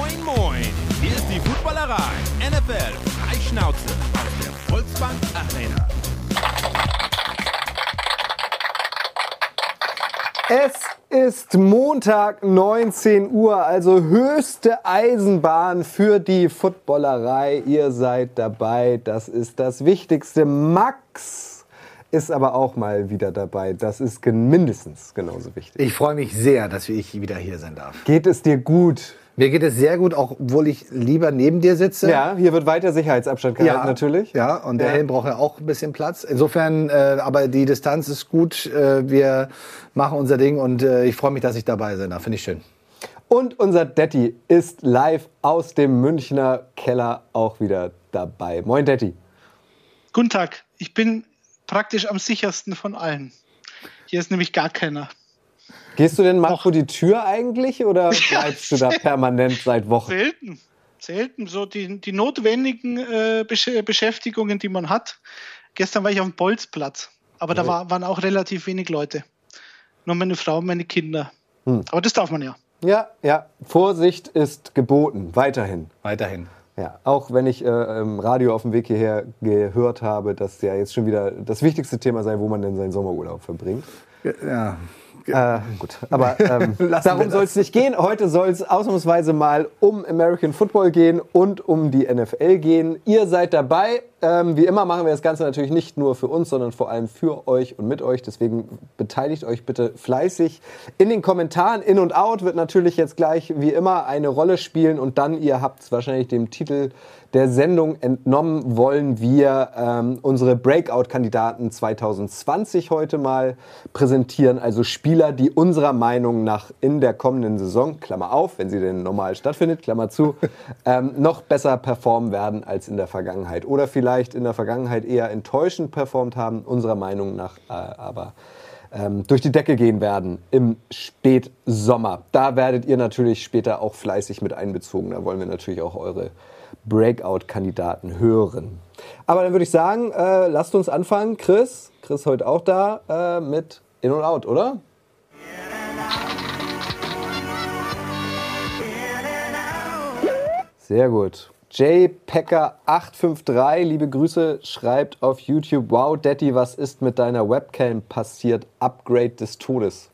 Moin Moin, hier ist die Footballerei. NFL Freischnauze aus der Volksbank Arena. Es ist Montag 19 Uhr, also höchste Eisenbahn für die Footballerei. Ihr seid dabei, das ist das Wichtigste. Max ist aber auch mal wieder dabei, das ist mindestens genauso wichtig. Ich freue mich sehr, dass ich wieder hier sein darf. Geht es dir gut? Mir geht es sehr gut, auch obwohl ich lieber neben dir sitze. Ja, hier wird weiter Sicherheitsabstand gehalten, natürlich. Ja, und der Helm braucht ja auch ein bisschen Platz. Insofern, aber die Distanz ist gut. Wir machen unser Ding und ich freue mich, dass ich dabei sein darf. Finde ich schön. Und unser Detti ist live aus dem Münchner Keller auch wieder dabei. Moin, Detti. Guten Tag. Ich bin praktisch am sichersten von allen. Hier ist nämlich gar keiner. Gehst du denn mal vor die Tür eigentlich oder bleibst du da permanent seit Wochen? Selten. So die notwendigen Beschäftigungen, die man hat. Gestern war ich auf dem Bolzplatz, aber da waren auch relativ wenig Leute. Nur meine Frau und meine Kinder. Aber das darf man ja. Ja. Vorsicht ist geboten. Weiterhin. Ja, auch wenn ich im Radio auf dem Weg hierher gehört habe, dass ja jetzt schon wieder das wichtigste Thema sei, wo man denn seinen Sommerurlaub verbringt. Ja. Gut, aber darum soll es nicht gehen. Heute soll es ausnahmsweise mal um American Football gehen und um die NFL gehen. Ihr seid dabei. Wie immer machen wir das Ganze natürlich nicht nur für uns, sondern vor allem für euch und mit euch. Deswegen beteiligt euch bitte fleißig in den Kommentaren. In und Out wird natürlich jetzt gleich wie immer eine Rolle spielen. Und dann, ihr habt es wahrscheinlich dem Titel der Sendung entnommen, wollen wir unsere Breakout-Kandidaten 2020 heute mal präsentieren. Also Spieler, die unserer Meinung nach in der kommenden Saison, Klammer auf, wenn sie denn normal stattfindet, Klammer zu, noch besser performen werden als in der Vergangenheit. Oder vielleicht in der Vergangenheit eher enttäuschend performt haben, unserer Meinung nach aber durch die Decke gehen werden im Spätsommer. Da werdet ihr natürlich später auch fleißig mit einbezogen. Da wollen wir natürlich auch eure Breakout-Kandidaten hören. Aber dann würde ich sagen, lasst uns anfangen. Chris heute auch da mit In und Out, oder? Sehr gut. JPecker853, liebe Grüße, schreibt auf YouTube: Wow, Daddy, was ist mit deiner Webcam passiert? Upgrade des Todes.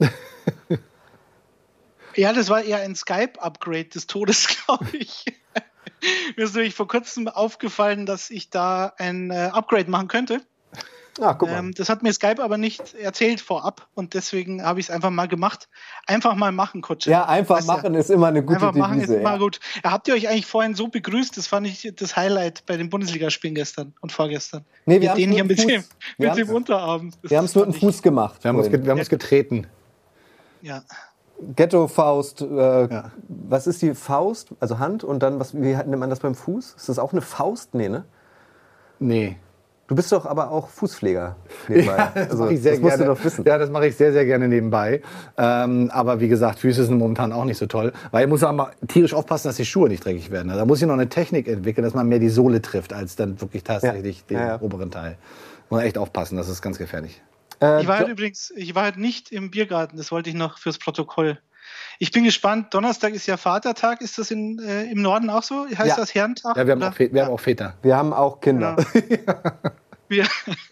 Ja, das war eher ein Skype-Upgrade des Todes, glaube ich. Mir ist nämlich vor kurzem aufgefallen, dass ich da ein Upgrade machen könnte. Guck mal. Das hat mir Skype aber nicht erzählt vorab und deswegen habe ich es einfach mal gemacht. Einfach mal machen, Kutsche. Ja, einfach machen ist immer eine gute Devise. Einfach machen ist immer gut. Ja, habt ihr euch eigentlich vorhin so begrüßt? Das fand ich das Highlight bei den Bundesligaspielen gestern und vorgestern. Nee, wir haben den hier mit dem Unterarm. Wir haben es nur mit dem Fuß gemacht. Wir haben uns getreten. Ja. Ghetto-Faust, was ist die Faust? Also Hand und dann, wie nennt man das beim Fuß? Ist das auch eine Faust? Nee, ne? Nee. Du bist doch aber auch Fußpfleger nebenbei. Ja, das mache ich sehr musst gerne. Du doch wissen. Ja, das mache ich sehr, sehr gerne nebenbei. Aber wie gesagt, Füße sind momentan auch nicht so toll. Weil ich muss auch mal tierisch aufpassen, dass die Schuhe nicht dreckig werden. Da muss ich noch eine Technik entwickeln, dass man mehr die Sohle trifft, als dann wirklich tatsächlich den oberen Teil. Muss man echt aufpassen, das ist ganz gefährlich. Ich war halt nicht im Biergarten, das wollte ich noch fürs Protokoll. Ich bin gespannt, Donnerstag ist ja Vatertag, ist das im Norden auch so? Heißt das Herrentag? Ja, wir haben auch Väter. Wir haben auch Kinder. Genau.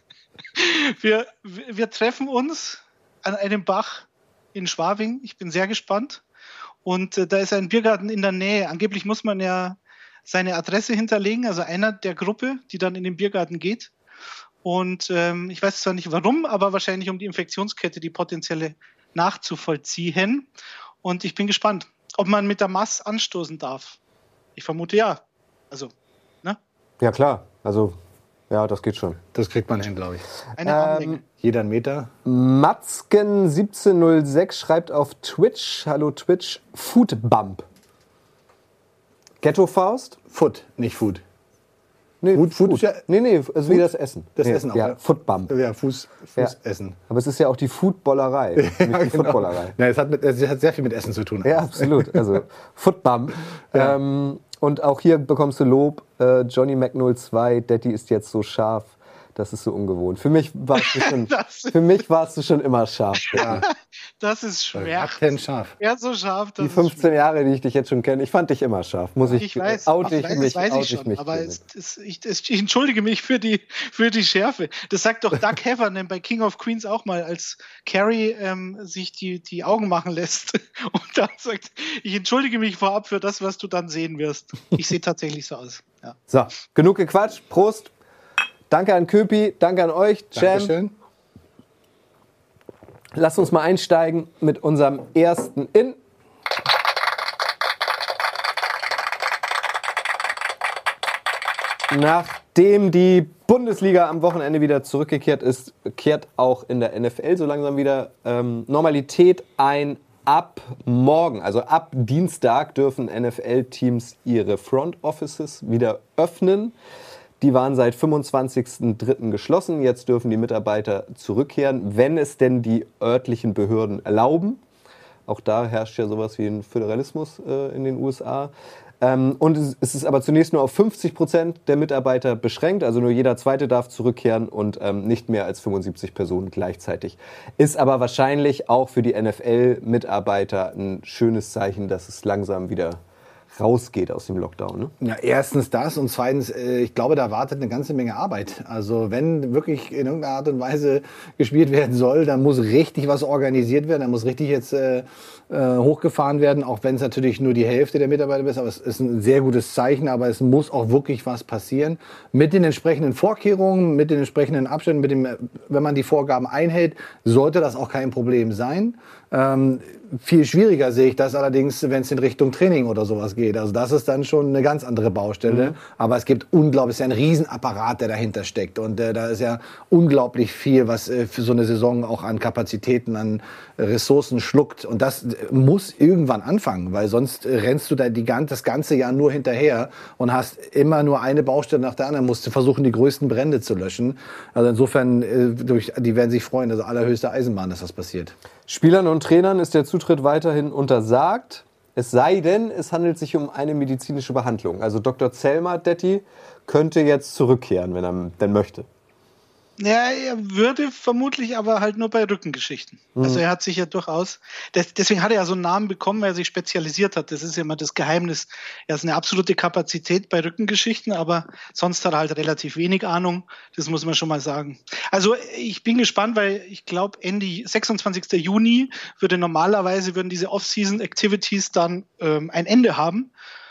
Wir treffen uns an einem Bach in Schwabing, ich bin sehr gespannt. Und da ist ein Biergarten in der Nähe. Angeblich muss man ja seine Adresse hinterlegen, also einer der Gruppe, die dann in den Biergarten geht. Und ich weiß zwar nicht warum, aber wahrscheinlich um die Infektionskette, die potenzielle, nachzuvollziehen. Und ich bin gespannt, ob man mit der Maß anstoßen darf. Ich vermute ja. Also, ne? Ja, klar. Also, ja, das geht schon. Das kriegt man hin, glaube ich. Eine Armlänge. Jeder einen Meter. Matzken1706 schreibt auf Twitch, hallo Twitch, Foodbump. Ghetto-Faust? Foot, nicht Food. Nee, Food. Ja, nee, also wie das Essen. Das Essen auch. Ja, Footbump. Ja, Fußessen. Ja. Aber es ist ja auch die Footballerei, nicht die Genau. Footballerei. Ja, es hat sehr viel mit Essen zu tun. Ja, absolut. Also Footbump. Ja. Und auch hier bekommst du Lob. Johnny Mac 02, Daddy ist jetzt so scharf. Das ist so ungewohnt. Für mich warst du schon immer scharf. Ja. Das ist scharf. Ja, so scharf. Die 15 Jahre, die ich dich jetzt schon kenne, ich fand dich immer scharf. Ich weiß, aber ich entschuldige mich für die Schärfe. Das sagt doch Doug Heffernan bei King of Queens auch mal, als Carrie sich die Augen machen lässt und dann sagt, ich entschuldige mich vorab für das, was du dann sehen wirst. Ich sehe tatsächlich so aus. Ja. So, genug gequatscht. Prost. Danke an Köpi, danke an euch, Cem. Dankeschön. Lasst uns mal einsteigen mit unserem ersten In. Nachdem die Bundesliga am Wochenende wieder zurückgekehrt ist, kehrt auch in der NFL so langsam wieder Normalität ein. Ab morgen, also ab Dienstag, dürfen NFL-Teams ihre Front Offices wieder öffnen. Die waren seit 25.03. geschlossen. Jetzt dürfen die Mitarbeiter zurückkehren, wenn es denn die örtlichen Behörden erlauben. Auch da herrscht ja sowas wie ein Föderalismus in den USA. Und es ist aber zunächst nur auf 50% der Mitarbeiter beschränkt. Also nur jeder Zweite darf zurückkehren und nicht mehr als 75 Personen gleichzeitig. Ist aber wahrscheinlich auch für die NFL-Mitarbeiter ein schönes Zeichen, dass es langsam wieder rausgeht aus dem Lockdown. Ne? Ja, erstens das und zweitens, ich glaube, da wartet eine ganze Menge Arbeit. Also wenn wirklich in irgendeiner Art und Weise gespielt werden soll, dann muss richtig was organisiert werden, dann muss richtig jetzt hochgefahren werden, auch wenn es natürlich nur die Hälfte der Mitarbeiter ist, aber es ist ein sehr gutes Zeichen, aber es muss auch wirklich was passieren. Mit den entsprechenden Vorkehrungen, mit den entsprechenden Abständen, wenn man die Vorgaben einhält, sollte das auch kein Problem sein. Viel schwieriger sehe ich das allerdings, wenn es in Richtung Training oder sowas geht. Also das ist dann schon eine ganz andere Baustelle. Mhm. Aber es gibt unglaublich, es ist ja ein Riesenapparat, der dahinter steckt. Und da ist ja unglaublich viel, was für so eine Saison auch an Kapazitäten, an Ressourcen schluckt. Und das muss irgendwann anfangen, weil sonst rennst du da das ganze Jahr nur hinterher und hast immer nur eine Baustelle nach der anderen, musst du versuchen, die größten Brände zu löschen. Also insofern, die werden sich freuen, also allerhöchste Eisenbahn, dass das passiert. Spielern und Trainern ist der Zutritt weiterhin untersagt, es sei denn, es handelt sich um eine medizinische Behandlung. Also Dr. Zelmer-Detti könnte jetzt zurückkehren, wenn er denn möchte. Ja, er würde vermutlich aber halt nur bei Rückengeschichten. Also er hat sich ja durchaus, deswegen hat er ja so einen Namen bekommen, weil er sich spezialisiert hat. Das ist ja immer das Geheimnis. Er ist eine absolute Kapazität bei Rückengeschichten, aber sonst hat er halt relativ wenig Ahnung. Das muss man schon mal sagen. Also ich bin gespannt, weil ich glaube, Ende 26. Juni würden diese Off-Season-Activities dann ein Ende haben.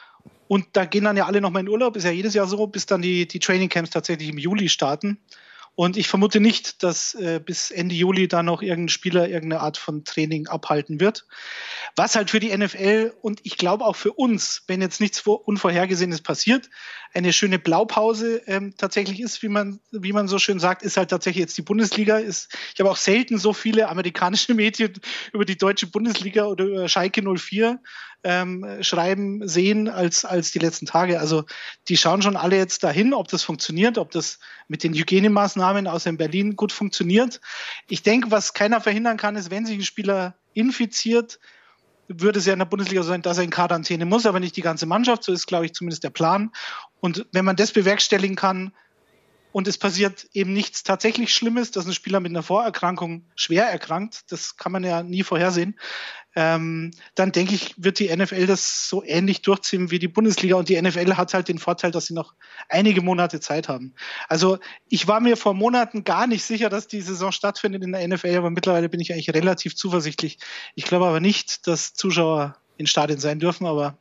Und da gehen dann ja alle nochmal in Urlaub, ist ja jedes Jahr so, bis dann die Training-Camps tatsächlich im Juli starten. Und ich vermute nicht, dass bis Ende Juli da noch irgendein Spieler irgendeine Art von Training abhalten wird. Was halt für die NFL und ich glaube auch für uns, wenn jetzt nichts Unvorhergesehenes passiert, eine schöne Blaupause tatsächlich ist, wie man so schön sagt, ist halt tatsächlich jetzt die Bundesliga. Ich habe auch selten so viele amerikanische Medien über die deutsche Bundesliga oder über Schalke 04 schreiben sehen als die letzten Tage. Also die schauen schon alle jetzt dahin, ob das funktioniert, ob das mit den Hygienemaßnahmen außer in Berlin gut funktioniert. Ich denke, was keiner verhindern kann, ist, wenn sich ein Spieler infiziert, würde es ja in der Bundesliga so sein, dass er in Quarantäne muss, aber nicht die ganze Mannschaft. So ist, glaube ich, zumindest der Plan. Und wenn man das bewerkstelligen kann und es passiert eben nichts tatsächlich Schlimmes, dass ein Spieler mit einer Vorerkrankung schwer erkrankt, das kann man ja nie vorhersehen, dann denke ich, wird die NFL das so ähnlich durchziehen wie die Bundesliga. Und die NFL hat halt den Vorteil, dass sie noch einige Monate Zeit haben. Also ich war mir vor Monaten gar nicht sicher, dass die Saison stattfindet in der NFL, aber mittlerweile bin ich eigentlich relativ zuversichtlich. Ich glaube aber nicht, dass Zuschauer in Stadien sein dürfen, aber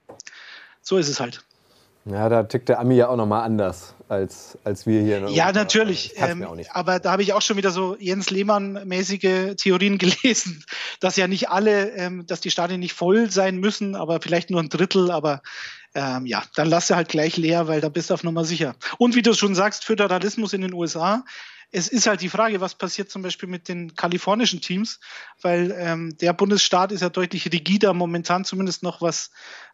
so ist es halt. Ja, da tickt der Ami ja auch nochmal anders als wir hier. Ja, natürlich. Aber da habe ich auch schon wieder so Jens Lehmann-mäßige Theorien gelesen, dass ja nicht alle, dass die Stadien nicht voll sein müssen, aber vielleicht nur ein Drittel. Aber dann lass sie halt gleich leer, weil da bist du auf Nummer sicher. Und wie du schon sagst, Föderalismus in den USA. Es ist halt die Frage, was passiert zum Beispiel mit den kalifornischen Teams, weil der Bundesstaat ist ja deutlich rigider momentan, zumindest noch was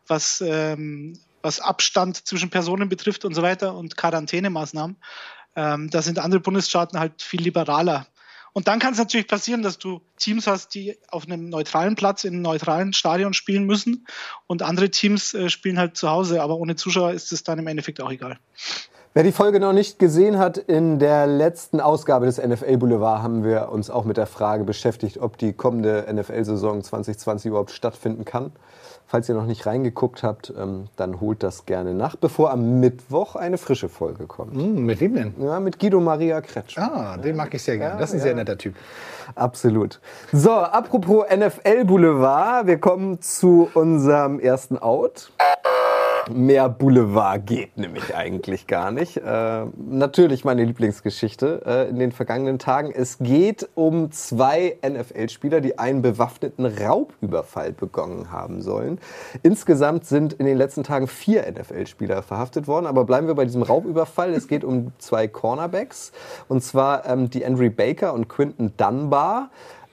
Abstand zwischen Personen betrifft und so weiter und Quarantänemaßnahmen. Da sind andere Bundesstaaten halt viel liberaler. Und dann kann es natürlich passieren, dass du Teams hast, die auf einem neutralen Platz in einem neutralen Stadion spielen müssen und andere Teams spielen halt zu Hause, aber ohne Zuschauer ist es dann im Endeffekt auch egal. Wer die Folge noch nicht gesehen hat, in der letzten Ausgabe des NFL Boulevard haben wir uns auch mit der Frage beschäftigt, ob die kommende NFL-Saison 2020 überhaupt stattfinden kann. Falls ihr noch nicht reingeguckt habt, dann holt das gerne nach, bevor am Mittwoch eine frische Folge kommt. Mit wem denn? Ja, mit Guido Maria Kretsch. Den mag ich sehr gerne. Das ist ein sehr netter Typ. Absolut. So, apropos NFL Boulevard, wir kommen zu unserem ersten Out. Mehr Boulevard geht nämlich eigentlich gar nicht. Natürlich meine Lieblingsgeschichte in den vergangenen Tagen. Es geht um 2 NFL-Spieler, die einen bewaffneten Raubüberfall begangen haben sollen. Insgesamt sind in den letzten Tagen 4 NFL-Spieler verhaftet worden. Aber bleiben wir bei diesem Raubüberfall. Es geht um 2 Cornerbacks. Und zwar die Andre Baker und Quinton Dunbar,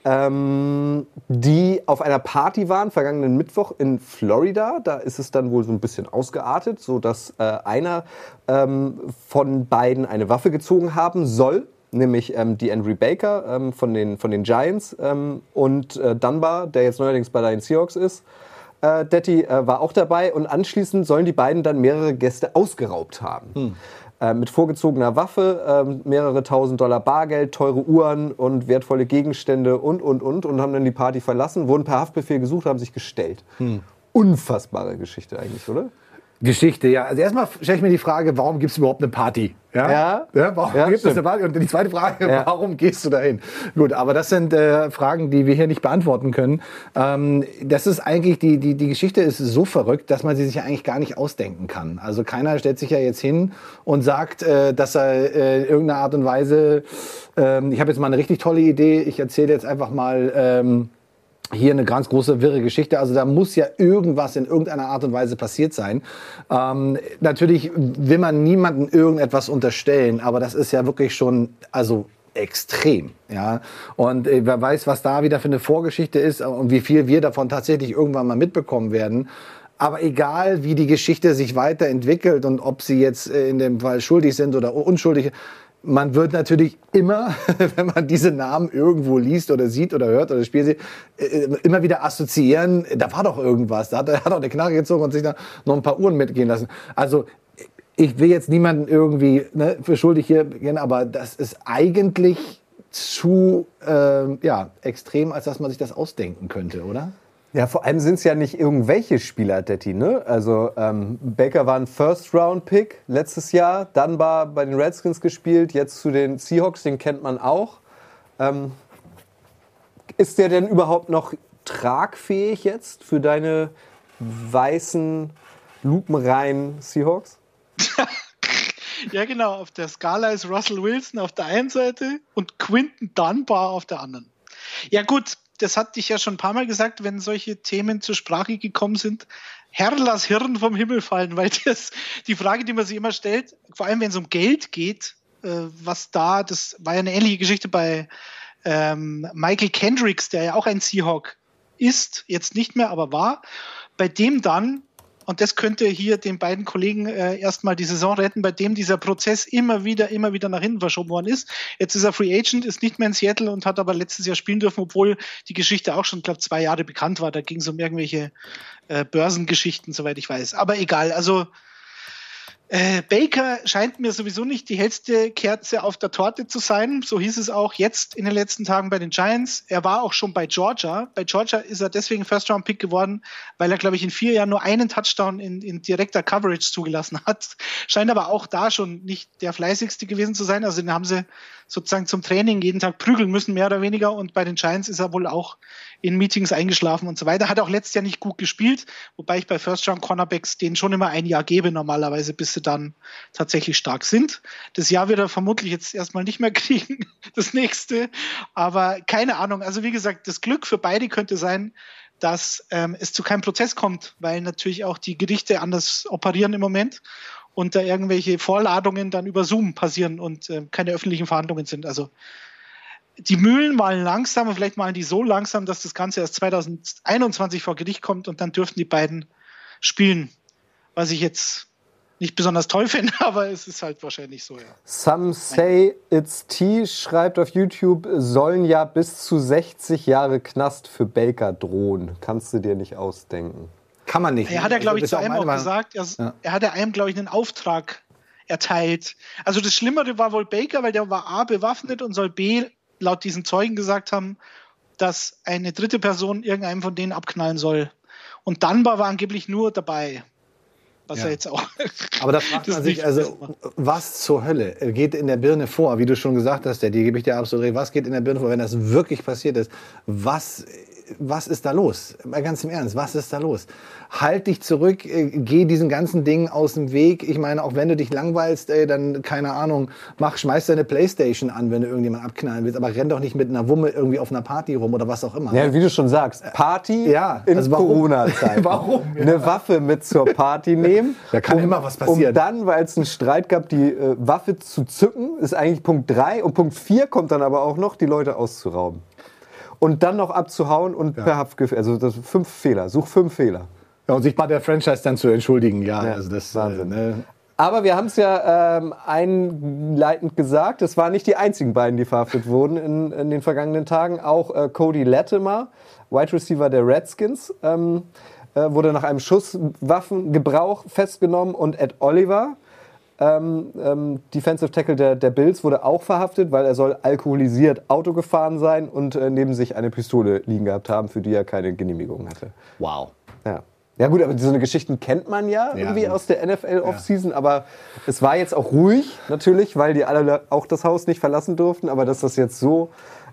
die auf einer Party waren, vergangenen Mittwoch in Florida. Da ist es dann wohl so ein bisschen ausgeartet, sodass einer von beiden eine Waffe gezogen haben soll, nämlich die Andre Baker von den Giants und Dunbar, der jetzt neuerdings bei den Seahawks ist. Detti war auch dabei und anschließend sollen die beiden dann mehrere Gäste ausgeraubt haben. Mit vorgezogener Waffe, mehrere $1.000 Bargeld, teure Uhren und wertvolle Gegenstände und haben dann die Party verlassen, wurden per Haftbefehl gesucht, haben sich gestellt. Unfassbare Geschichte eigentlich, oder? Geschichte, ja. Also erstmal stelle ich mir die Frage, warum gibt es überhaupt eine Party? Warum gibt es eine Party? Und die zweite Frage, warum gehst du dahin? Gut, aber das sind Fragen, die wir hier nicht beantworten können. Das ist eigentlich, die Geschichte ist so verrückt, dass man sie sich ja eigentlich gar nicht ausdenken kann. Also keiner stellt sich ja jetzt hin und sagt, dass er in irgendeiner Art und Weise, ich habe jetzt mal eine richtig tolle Idee, ich erzähle jetzt einfach mal hier eine ganz große, wirre Geschichte. Also da muss ja irgendwas in irgendeiner Art und Weise passiert sein. Natürlich will man niemandem irgendetwas unterstellen, aber das ist ja wirklich schon, also extrem, ja. Und wer weiß, was da wieder für eine Vorgeschichte ist und wie viel wir davon tatsächlich irgendwann mal mitbekommen werden. Aber egal, wie die Geschichte sich weiterentwickelt und ob sie jetzt in dem Fall schuldig sind oder unschuldig, man wird natürlich immer, wenn man diese Namen irgendwo liest oder sieht oder hört oder spielt, immer wieder assoziieren, da war doch irgendwas, da hat er doch eine Knarre gezogen und sich da noch ein paar Uhren mitgehen lassen. Also ich will jetzt niemanden irgendwie für schuldig hier gehen, aber das ist eigentlich zu extrem, als dass man sich das ausdenken könnte, oder? Ja, vor allem sind es ja nicht irgendwelche Spieler, Detti, ne? Also Baker war ein First-Round-Pick letztes Jahr, Dunbar bei den Redskins gespielt, jetzt zu den Seahawks, den kennt man auch. Ist der denn überhaupt noch tragfähig jetzt für deine weißen, lupenreinen Seahawks? Ja, genau. Auf der Skala ist Russell Wilson auf der einen Seite und Quinton Dunbar auf der anderen. Ja gut, das hatte ich ja schon ein paar Mal gesagt, wenn solche Themen zur Sprache gekommen sind. Herr, lass Hirn vom Himmel fallen, weil die Frage, die man sich immer stellt, vor allem wenn es um Geld geht, das war ja eine ähnliche Geschichte bei Michael Kendricks, der ja auch ein Seahawk ist, jetzt nicht mehr, aber war, bei dem dann, und das könnte hier den beiden Kollegen erstmal die Saison retten, bei dem dieser Prozess immer wieder nach hinten verschoben worden ist. Jetzt ist er Free Agent, ist nicht mehr in Seattle und hat aber letztes Jahr spielen dürfen, obwohl die Geschichte auch schon, glaube ich, 2 Jahre bekannt war. Da ging es um irgendwelche Börsengeschichten, soweit ich weiß. Aber egal, also Baker scheint mir sowieso nicht die hellste Kerze auf der Torte zu sein. So hieß es auch jetzt in den letzten Tagen bei den Giants. Er war auch schon bei Georgia. Bei Georgia ist er deswegen First-Round-Pick geworden, weil er, glaube ich, in 4 Jahren nur einen Touchdown in direkter Coverage zugelassen hat. Scheint aber auch da schon nicht der fleißigste gewesen zu sein. Also den haben sie sozusagen zum Training jeden Tag prügeln müssen, mehr oder weniger. Und bei den Giants ist er wohl auch in Meetings eingeschlafen und so weiter. Hat auch letztes Jahr nicht gut gespielt, wobei ich bei First-Round-Cornerbacks denen schon immer ein Jahr gebe normalerweise, bis sie dann tatsächlich stark sind. Das Jahr wird er vermutlich jetzt erstmal nicht mehr kriegen, das nächste. Aber keine Ahnung. Also wie gesagt, das Glück für beide könnte sein, dass es zu keinem Prozess kommt, weil natürlich auch die Gerichte anders operieren im Moment und da irgendwelche Vorladungen dann über Zoom passieren und keine öffentlichen Verhandlungen sind. Also die Mühlen malen langsam und vielleicht malen die so langsam, dass das Ganze erst 2021 vor Gericht kommt und dann dürften die beiden spielen. Was ich jetzt nicht besonders toll finde, aber es ist halt wahrscheinlich so, ja. Some Say It's Tea schreibt auf YouTube, sollen ja bis zu 60 Jahre Knast für Baker drohen. Kannst du dir nicht ausdenken. Kann man nicht. Er hat ja, glaube ich, zu einem auch gesagt, er hat ja einem, glaube ich, einen Auftrag erteilt. Also das Schlimmere war wohl Baker, weil der war A, bewaffnet und soll B, laut diesen Zeugen gesagt haben, dass eine dritte Person irgendeinem von denen abknallen soll. Und Dunbar war angeblich nur dabei. Was er jetzt auch. Aber da fragt man sich, also, was zur Hölle geht in der Birne vor? Wie du schon gesagt hast, die gebe ich dir absolut recht. Was geht in der Birne vor, wenn das wirklich passiert ist? Was ist da los? Mal ganz im Ernst, was ist da los? Halt dich zurück, geh diesen ganzen Dingen aus dem Weg. Ich meine, auch wenn du dich langweilst, dann, keine Ahnung, schmeiß deine Playstation an, wenn du irgendjemand abknallen willst. Aber renn doch nicht mit einer Wumme irgendwie auf einer Party rum oder was auch immer. Ja, wie du schon sagst, Party in Corona-Zeit. Warum? Eine Waffe mit zur Party nehmen. Da kann immer was passieren. Um dann, weil es einen Streit gab, die Waffe zu zücken, ist eigentlich Punkt 3. Und Punkt 4 kommt dann aber auch noch, die Leute auszurauben. Und dann noch abzuhauen und per Haftbefehl. Also das 5 Fehler. Such 5 Fehler. Ja, und sich bei der Franchise dann zu entschuldigen. Also das Wahnsinn. Aber wir haben es ja einleitend gesagt, es waren nicht die einzigen beiden, die verhaftet wurden in den vergangenen Tagen. Auch Cody Latimer, Wide Receiver der Redskins, wurde nach einem Schusswaffengebrauch festgenommen. Und Ed Oliver, Defensive Tackle der Bills, wurde auch verhaftet, weil er soll alkoholisiert Auto gefahren sein und neben sich eine Pistole liegen gehabt haben, für die er keine Genehmigung hatte. Wow. Ja gut, aber so eine Geschichten kennt man ja irgendwie aus der NFL-Offseason, aber es war jetzt auch ruhig, natürlich, weil die alle auch das Haus nicht verlassen durften, aber dass das jetzt so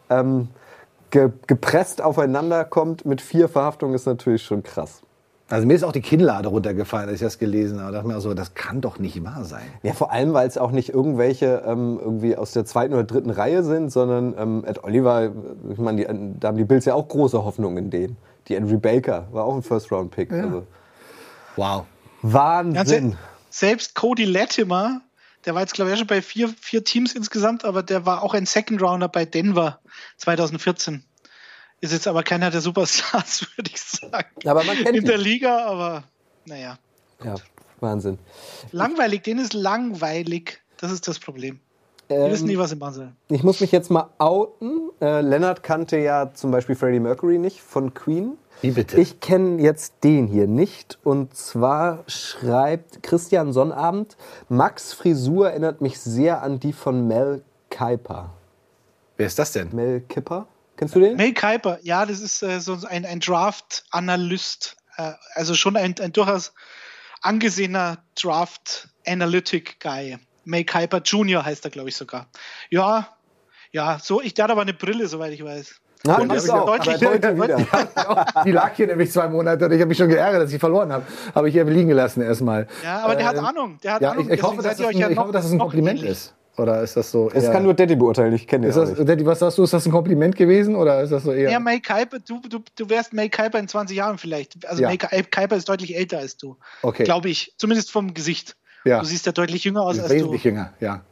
gepresst aufeinander kommt mit 4 Verhaftungen, ist natürlich schon krass. Also mir ist auch die Kinnlade runtergefallen, als ich das gelesen habe. Da dachte ich mir so, das kann doch nicht wahr sein. Ja, vor allem, weil es auch nicht irgendwelche irgendwie aus der 2. oder 3. Reihe sind, sondern Ed Oliver, ich meine, da haben die Bills ja auch große Hoffnungen in denen. Die Andrew Baker war auch ein First-Round-Pick. Ja. Also. Wow. Wahnsinn. Selbst Cody Latimer, der war jetzt, glaube ich, schon bei 4 Teams insgesamt, aber der war auch ein Second-Rounder bei Denver 2014. Ist jetzt aber keiner der Superstars, würde ich sagen. Aber man kennt in der Liga, aber naja. Ja, Wahnsinn. Langweilig, denen ist langweilig. Das ist das Problem. Die wissen nie, was sie machen sollen. Ich muss mich jetzt mal outen. Lennart kannte ja zum Beispiel Freddie Mercury nicht von Queen. Wie bitte? Ich kenne jetzt den hier nicht. Und zwar schreibt Christian Sonnabend, Max' Frisur erinnert mich sehr an die von Mel Kiper. Wer ist das denn? Mel Kiper? Kennst du den? Mel Kiper, ja, das ist so ein Draft-Analyst. Also schon ein durchaus angesehener Draft-Analytic-Guy. Mel Kiper Jr. heißt er, glaube ich, sogar. Ja, so, der hat aber eine Brille, soweit ich weiß. Ja, und ist deutlich heute wieder. Die lag hier nämlich 2 Monate und ich habe mich schon geärgert, dass ich verloren habe. Habe ich hier liegen gelassen erstmal. Ja, aber der hat Ahnung. Ich hoffe, dass es ein Kompliment ist. Oder ist das so? Das kann nur Daddy beurteilen, ich kenne den nicht. Daddy, was sagst du? Ist das ein Kompliment gewesen oder ist das so eher? Ja, Mel Kiper, du wärst Mel Kiper in 20 Jahren vielleicht. Also Mel Kiper ist deutlich älter als du. Okay. Glaube ich. Zumindest vom Gesicht. Ja. Du siehst ja deutlich jünger aus als du. Wesentlich jünger, ja.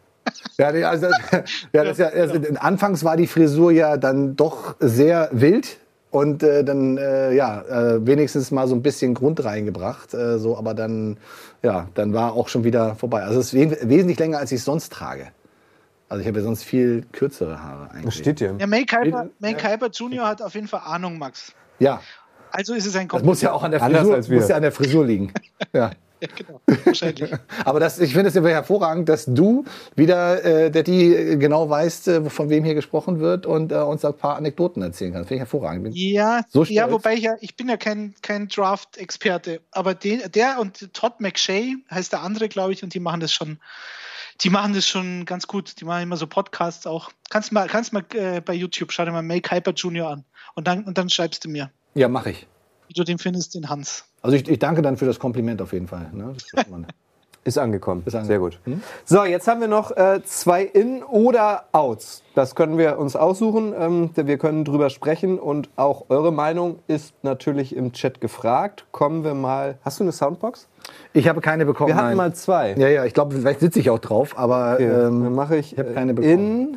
Anfangs war die Frisur ja dann doch sehr wild und wenigstens mal so ein bisschen Grund reingebracht. Aber dann war auch schon wieder vorbei. Also es ist wesentlich länger, als ich es sonst trage. Also ich habe ja sonst viel kürzere Haare eigentlich. Das steht hier. Ja, Mel Kiper Jr. hat auf jeden Fall Ahnung, Max. Ja. Also ist es ein Kompliment. Das muss ja auch an der Frisur liegen. Ja. Ja, genau. Wahrscheinlich. Aber ich finde es immer hervorragend, dass du wieder, Daddy, genau weißt, von wem hier gesprochen wird und uns ein paar Anekdoten erzählen kannst. Finde ich hervorragend. Wobei ich bin ja kein Draft-Experte, aber der und Todd McShay heißt der andere, glaube ich, und die machen das schon ganz gut. Die machen immer so Podcasts auch. Kannst mal bei YouTube, schau dir mal Mel Kiper Jr. an und dann schreibst du mir. Ja, mache ich. Wie du den findest, den Hans. Also ich danke dann für das Kompliment auf jeden Fall. Ne? Ist angekommen. Sehr gut. So, jetzt haben wir noch 2 In- oder Outs. Das können wir uns aussuchen. Wir können drüber sprechen und auch eure Meinung ist natürlich im Chat gefragt. Kommen wir mal. Hast du eine Soundbox? Ich habe keine bekommen. Wir hatten mal 2. Ja, ich glaube, vielleicht sitze ich auch drauf, aber okay, dann mache ich habe keine bekommen. In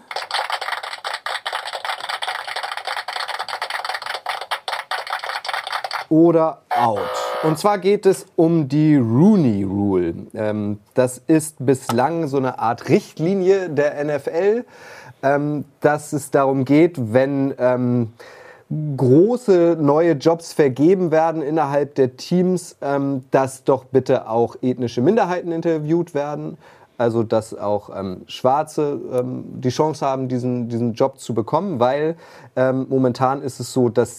oder out. Und zwar geht es um die Rooney Rule. Das ist bislang so eine Art Richtlinie der NFL, dass es darum geht, wenn große neue Jobs vergeben werden innerhalb der Teams, dass doch bitte auch ethnische Minderheiten interviewt werden. also dass auch Schwarze die Chance haben, diesen Job zu bekommen, weil momentan ist es so, dass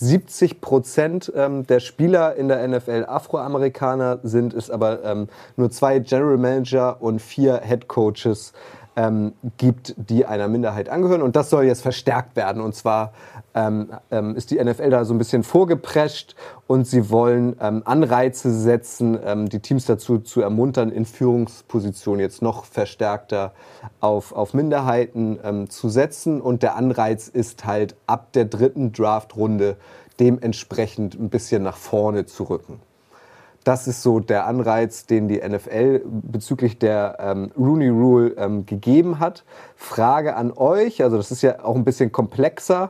70% der Spieler in der NFL Afroamerikaner sind, es aber nur 2 General Manager und 4 Head Coaches gibt, die einer Minderheit angehören. Und das soll jetzt verstärkt werden. Und zwar ist die NFL da so ein bisschen vorgeprescht und sie wollen Anreize setzen, die Teams dazu zu ermuntern, in Führungspositionen jetzt noch verstärkter auf Minderheiten zu setzen. Und der Anreiz ist halt ab der 3. Draftrunde dementsprechend ein bisschen nach vorne zu rücken. Das ist so der Anreiz, den die NFL bezüglich der Rooney Rule gegeben hat. Frage an euch, also das ist ja auch ein bisschen komplexer.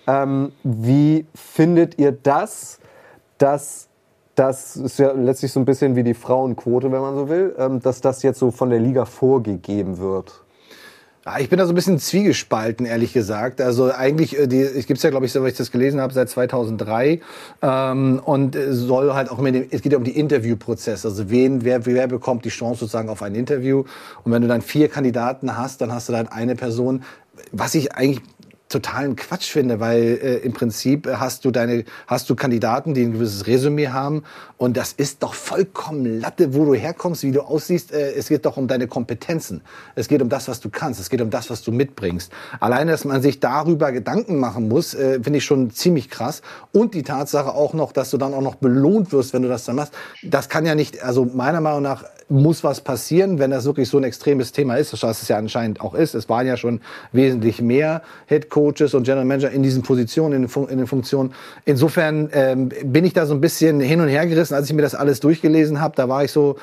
Wie findet ihr das? Das ist ja letztlich so ein bisschen wie die Frauenquote, wenn man so will, dass das jetzt so von der Liga vorgegeben wird. Ich bin da so ein bisschen zwiegespalten, ehrlich gesagt. Also eigentlich, es gibt's ja, glaube ich, so, weil ich das gelesen habe, seit 2003 und soll halt auch es geht ja um die Interviewprozesse. Also wer bekommt die Chance sozusagen auf ein Interview? Und wenn du dann 4 Kandidaten hast, dann hast du dann eine Person, was ich eigentlich totalen Quatsch finde, weil im Prinzip hast du Kandidaten, die ein gewisses Resümee haben und das ist doch vollkommen Latte, wo du herkommst, wie du aussiehst. Es geht doch um deine Kompetenzen. Es geht um das, was du kannst. Es geht um das, was du mitbringst. Alleine, dass man sich darüber Gedanken machen muss, finde ich schon ziemlich krass. Und die Tatsache auch noch, dass du dann auch noch belohnt wirst, wenn du das dann machst. Das kann ja nicht, also meiner Meinung nach muss was passieren, wenn das wirklich so ein extremes Thema ist, was es ja anscheinend auch ist. Es waren ja schon wesentlich mehr Head-Coaches und General Manager in diesen Positionen, in den Funktionen. Insofern bin ich da so ein bisschen hin und her gerissen, als ich mir das alles durchgelesen habe. Da war ich so,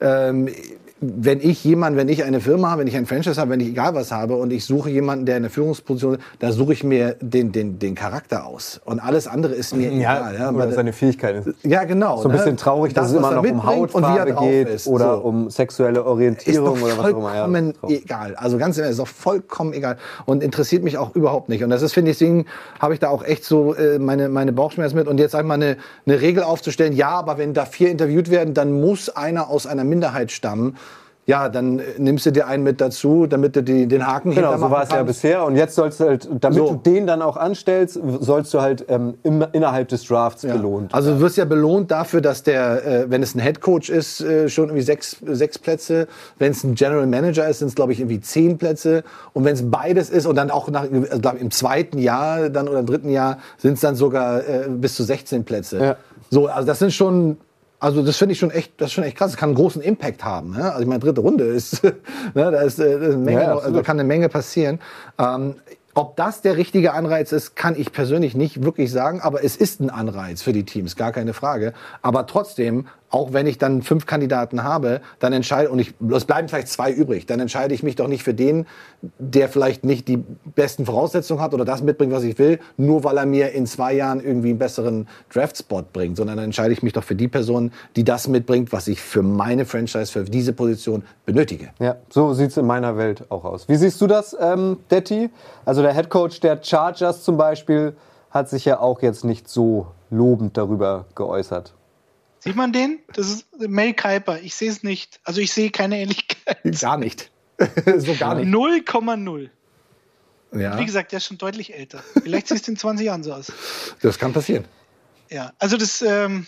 wenn ich eine Firma habe, wenn ich ein Franchise habe, wenn ich egal was habe und ich suche jemanden, der in der Führungsposition ist, da suche ich mir den Charakter aus. Und alles andere ist mir egal. Ja, oder seine Fähigkeiten. Ja, genau. So ein bisschen traurig, dass es immer noch um Hautfarbe geht oder um sexuelle Orientierung oder was auch immer. Ist vollkommen egal. Also ganz ehrlich, ist doch vollkommen egal und interessiert mich auch überhaupt nicht. Und das ist, finde ich, deswegen habe ich da auch echt so meine Bauchschmerzen mit. Und jetzt einmal eine Regel aufzustellen, ja, aber wenn da 4 interviewt werden, dann muss einer aus einer Minderheit stammen. Ja, dann nimmst du dir einen mit dazu, damit du den Haken hintermachen kannst. Genau, so war es ja bisher. Und jetzt sollst du halt, damit du den dann auch anstellst, sollst du halt innerhalb des Drafts belohnt. Also du wirst ja belohnt dafür, dass wenn es ein Headcoach ist, schon irgendwie 6 Plätze. Wenn es ein General Manager ist, sind es, glaube ich, irgendwie 10 Plätze. Und wenn es beides ist und dann auch im 2. Jahr dann oder im 3. Jahr sind es dann sogar bis zu 16 Plätze. Ja. So, also das sind schon... Also das finde ich schon echt krass. Das kann einen großen Impact haben. Ne? Also ich meine, 3. Runde ist, ne, da ist eine Menge, da kann eine Menge passieren. Ob das der richtige Anreiz ist, kann ich persönlich nicht wirklich sagen. Aber es ist ein Anreiz für die Teams, gar keine Frage. Aber trotzdem, auch wenn ich dann 5 Kandidaten habe, dann es bleiben vielleicht 2 übrig, dann entscheide ich mich doch nicht für den, der vielleicht nicht die besten Voraussetzungen hat oder das mitbringt, was ich will, nur weil er mir in 2 Jahren irgendwie einen besseren Draft-Spot bringt, sondern dann entscheide ich mich doch für die Person, die das mitbringt, was ich für meine Franchise, für diese Position benötige. Ja, so sieht's in meiner Welt auch aus. Wie siehst du das, Detti? Also der Headcoach der Chargers zum Beispiel hat sich ja auch jetzt nicht so lobend darüber geäußert. Sieht man den? Das ist Mel Kiper. Ich sehe es nicht. Also ich sehe keine Ähnlichkeit. Gar nicht. So gar nicht. 0,0. Ja. Wie gesagt, der ist schon deutlich älter. Vielleicht sieht es in 20 Jahren so aus. Das kann passieren. Ja, also das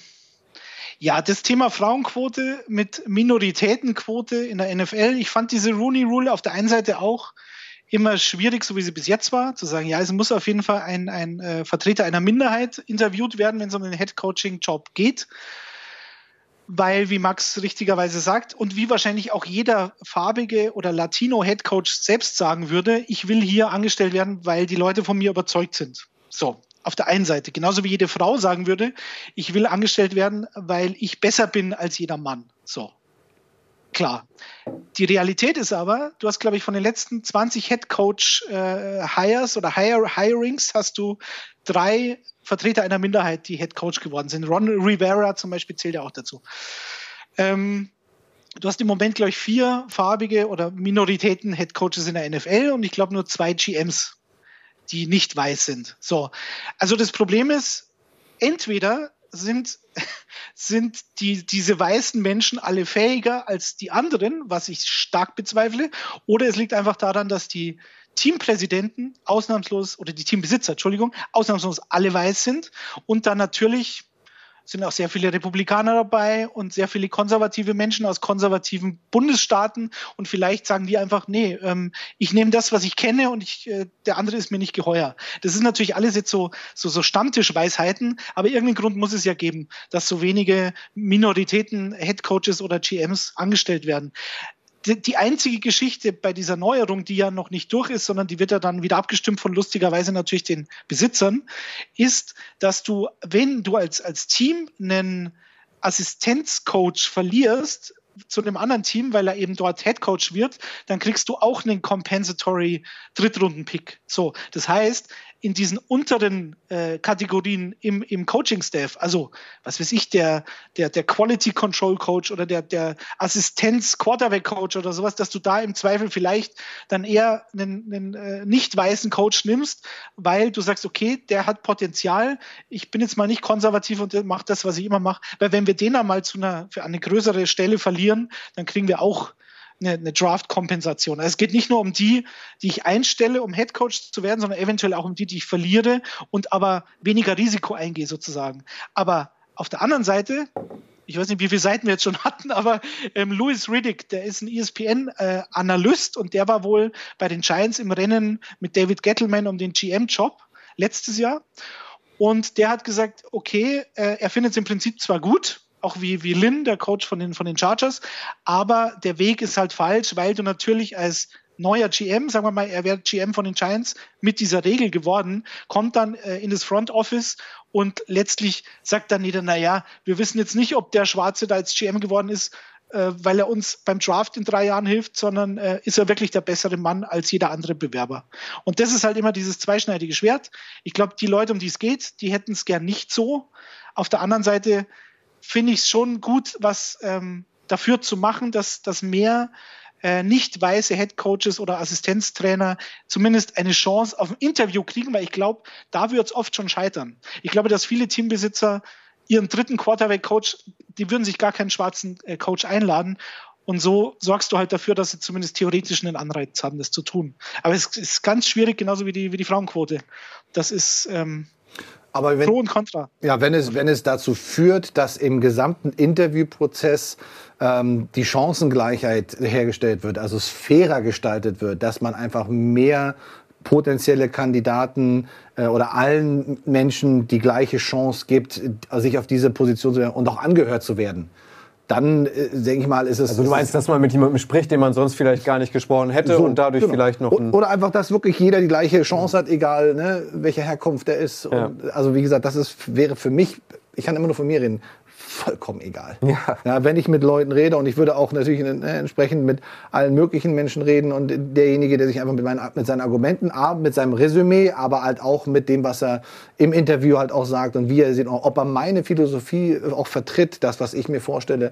Thema Frauenquote mit Minoritätenquote in der NFL. Ich fand diese Rooney Rule auf der einen Seite auch immer schwierig, so wie sie bis jetzt war, zu sagen, ja, es muss auf jeden Fall ein Vertreter einer Minderheit interviewt werden, wenn es um den Head-Coaching-Job geht. Weil, wie Max richtigerweise sagt und wie wahrscheinlich auch jeder farbige oder Latino-Headcoach selbst sagen würde, ich will hier angestellt werden, weil die Leute von mir überzeugt sind. So, auf der einen Seite. Genauso wie jede Frau sagen würde, ich will angestellt werden, weil ich besser bin als jeder Mann. So, klar. Die Realität ist aber, du hast, glaube ich, von den letzten 20 Headcoach-Hires oder Hirings hast du 3 Vertreter einer Minderheit, die Head Coach geworden sind. Ron Rivera zum Beispiel zählt ja auch dazu. Du hast im Moment, glaube ich, 4 farbige oder Minoritäten Head Coaches in der NFL und ich glaube nur 2 GMs, die nicht weiß sind. So, also das Problem ist, entweder sind diese weißen Menschen alle fähiger als die anderen, was ich stark bezweifle, oder es liegt einfach daran, dass die Teampräsidenten ausnahmslos, oder die Teambesitzer, Entschuldigung, ausnahmslos alle weiß sind und dann natürlich sind auch sehr viele Republikaner dabei und sehr viele konservative Menschen aus konservativen Bundesstaaten und vielleicht sagen die einfach, nee, ich nehme das, was ich kenne und der andere ist mir nicht geheuer. Das ist natürlich alles jetzt so Stammtischweisheiten, aber irgendeinen Grund muss es ja geben, dass so wenige Minoritäten, Headcoaches oder GMs angestellt werden. Die einzige Geschichte bei dieser Neuerung, die ja noch nicht durch ist, sondern die wird ja dann wieder abgestimmt von lustigerweise natürlich den Besitzern, ist, dass du, wenn du als Team einen Assistenzcoach verlierst zu einem anderen Team, weil er eben dort Headcoach wird, dann kriegst du auch einen Compensatory Drittrunden-Pick. So, das heißt, in diesen unteren Kategorien im Coaching-Staff, also was weiß ich, der Quality Control Coach oder der Assistenz-Quarterback Coach oder sowas, dass du da im Zweifel vielleicht dann eher einen nicht weißen Coach nimmst, weil du sagst, okay, der hat Potenzial, ich bin jetzt mal nicht konservativ und mache das, was ich immer mache, weil wenn wir den einmal für eine größere Stelle verlieren, dann kriegen wir auch eine Draft-Kompensation. Also es geht nicht nur um die ich einstelle, um Headcoach zu werden, sondern eventuell auch um die ich verliere und aber weniger Risiko eingehe sozusagen. Aber auf der anderen Seite, ich weiß nicht, wie viele Seiten wir jetzt schon hatten, aber Louis Riddick, der ist ein ESPN-Analyst und der war wohl bei den Giants im Rennen mit David Gettleman um den GM-Job letztes Jahr. Und der hat gesagt, okay, er findet es im Prinzip zwar gut, auch wie Lynn, der Coach von den Chargers, aber der Weg ist halt falsch, weil du natürlich als neuer GM, sagen wir mal, er wäre GM von den Giants mit dieser Regel geworden, kommt dann in das Front Office und letztlich sagt dann jeder, naja, wir wissen jetzt nicht, ob der Schwarze da als GM geworden ist, weil er uns beim Draft in 3 Jahren hilft, sondern ist er wirklich der bessere Mann als jeder andere Bewerber. Und das ist halt immer dieses zweischneidige Schwert. Ich glaube, die Leute, um die es geht, die hätten es gern nicht so. Auf der anderen Seite finde ich es schon gut, was dafür zu machen, dass mehr nicht weiße Headcoaches oder Assistenztrainer zumindest eine Chance auf ein Interview kriegen, weil ich glaube, da wird es oft schon scheitern. Ich glaube, dass viele Teambesitzer ihren dritten Quarterback-Coach, die würden sich gar keinen schwarzen Coach einladen. Und so sorgst du halt dafür, dass sie zumindest theoretisch einen Anreiz haben, das zu tun. Aber es ist ganz schwierig, genauso wie die Frauenquote. Das ist aber Pro und Contra. Ja, wenn es dazu führt, dass im gesamten Interviewprozess die Chancengleichheit hergestellt wird, also es fairer gestaltet wird, dass man einfach mehr potenzielle Kandidaten oder allen Menschen die gleiche Chance gibt, sich auf diese Position zu werden und auch angehört zu werden, dann denke ich mal, ist es... Also du meinst, dass man mit jemandem spricht, den man sonst vielleicht gar nicht gesprochen hätte so, und dadurch genau. Vielleicht noch... Oder einfach, dass wirklich jeder die gleiche Chance hat, egal ne, welche Herkunft er ist. Ja. Und, also wie gesagt, wäre für mich, ich kann immer nur von mir reden, vollkommen egal. Ja. Ja, wenn ich mit Leuten rede und ich würde auch natürlich entsprechend mit allen möglichen Menschen reden und derjenige, der sich einfach mit seinen Argumenten, mit seinem Resümee, aber halt auch mit dem, was er im Interview halt auch sagt und wie er sieht, ob er meine Philosophie auch vertritt, das, was ich mir vorstelle.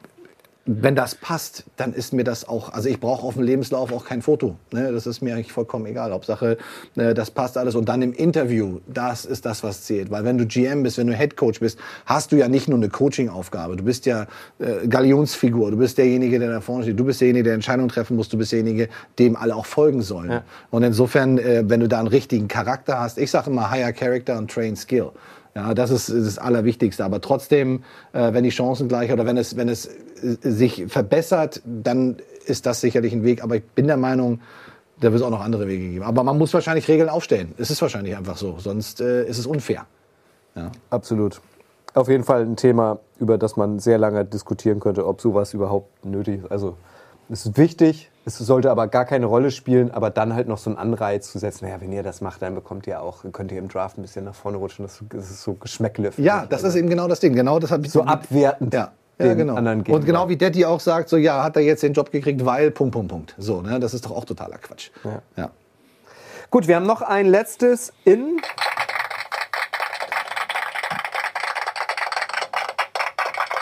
Wenn das passt, dann ist mir das auch, also ich brauche auf dem Lebenslauf auch kein Foto. Ne? Das ist mir eigentlich vollkommen egal. Hauptsache, das passt alles. Und dann im Interview, das ist das, was zählt. Weil wenn du GM bist, wenn du Headcoach bist, hast du ja nicht nur eine Coaching-Aufgabe. Du bist ja Galionsfigur. Du bist derjenige, der da vorne steht. Du bist derjenige, der Entscheidungen treffen muss. Du bist derjenige, dem alle auch folgen sollen. Ja. Und insofern, wenn du da einen richtigen Charakter hast, ich sage immer, hire character and train skill. Ja, das ist das Allerwichtigste. Aber trotzdem, wenn die Chancen gleich oder wenn es sich verbessert, dann ist das sicherlich ein Weg. Aber ich bin der Meinung, da wird es auch noch andere Wege geben. Aber man muss wahrscheinlich Regeln aufstellen. Es ist wahrscheinlich einfach so. Sonst ist es unfair. Ja. Absolut. Auf jeden Fall ein Thema, über das man sehr lange diskutieren könnte, ob sowas überhaupt nötig ist. Also es ist wichtig, es sollte aber gar keine Rolle spielen, aber dann halt noch so einen Anreiz zu setzen. Naja, wenn ihr das macht, dann könnt ihr im Draft ein bisschen nach vorne rutschen. Das ist so Geschmäckle. Ja, das ist eben genau das Ding. Genau das habe ich so abwertend. Ja, genau. Und genau wie Daddy auch sagt, so ja, hat er jetzt den Job gekriegt, weil ... So, ne, das ist doch auch totaler Quatsch. Ja. Gut, wir haben noch ein letztes in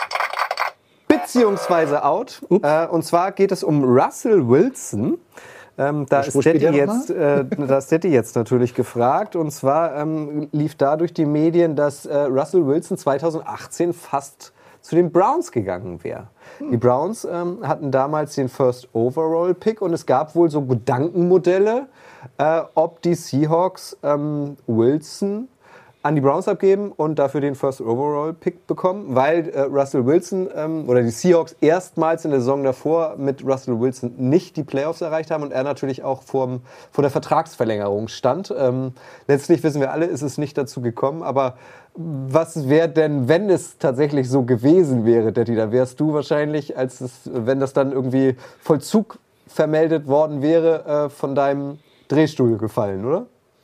beziehungsweise out. Und zwar geht es um Russell Wilson. Da ist Stetti jetzt natürlich gefragt. Und zwar lief da durch die Medien, dass Russell Wilson 2018 fast zu den Browns gegangen wäre. Die Browns hatten damals den First Overall Pick und es gab wohl so Gedankenmodelle, ob die Seahawks Wilson an die Browns abgeben und dafür den First Overall Pick bekommen, weil Russell Wilson oder die Seahawks erstmals in der Saison davor mit Russell Wilson nicht die Playoffs erreicht haben und er natürlich auch vor der Vertragsverlängerung stand. Letztlich wissen wir alle, ist es nicht dazu gekommen, aber was wäre denn, wenn es tatsächlich so gewesen wäre, Detti? Da wärst du wahrscheinlich, wenn das dann irgendwie Vollzug vermeldet worden wäre, von deinem Drehstuhl gefallen, oder?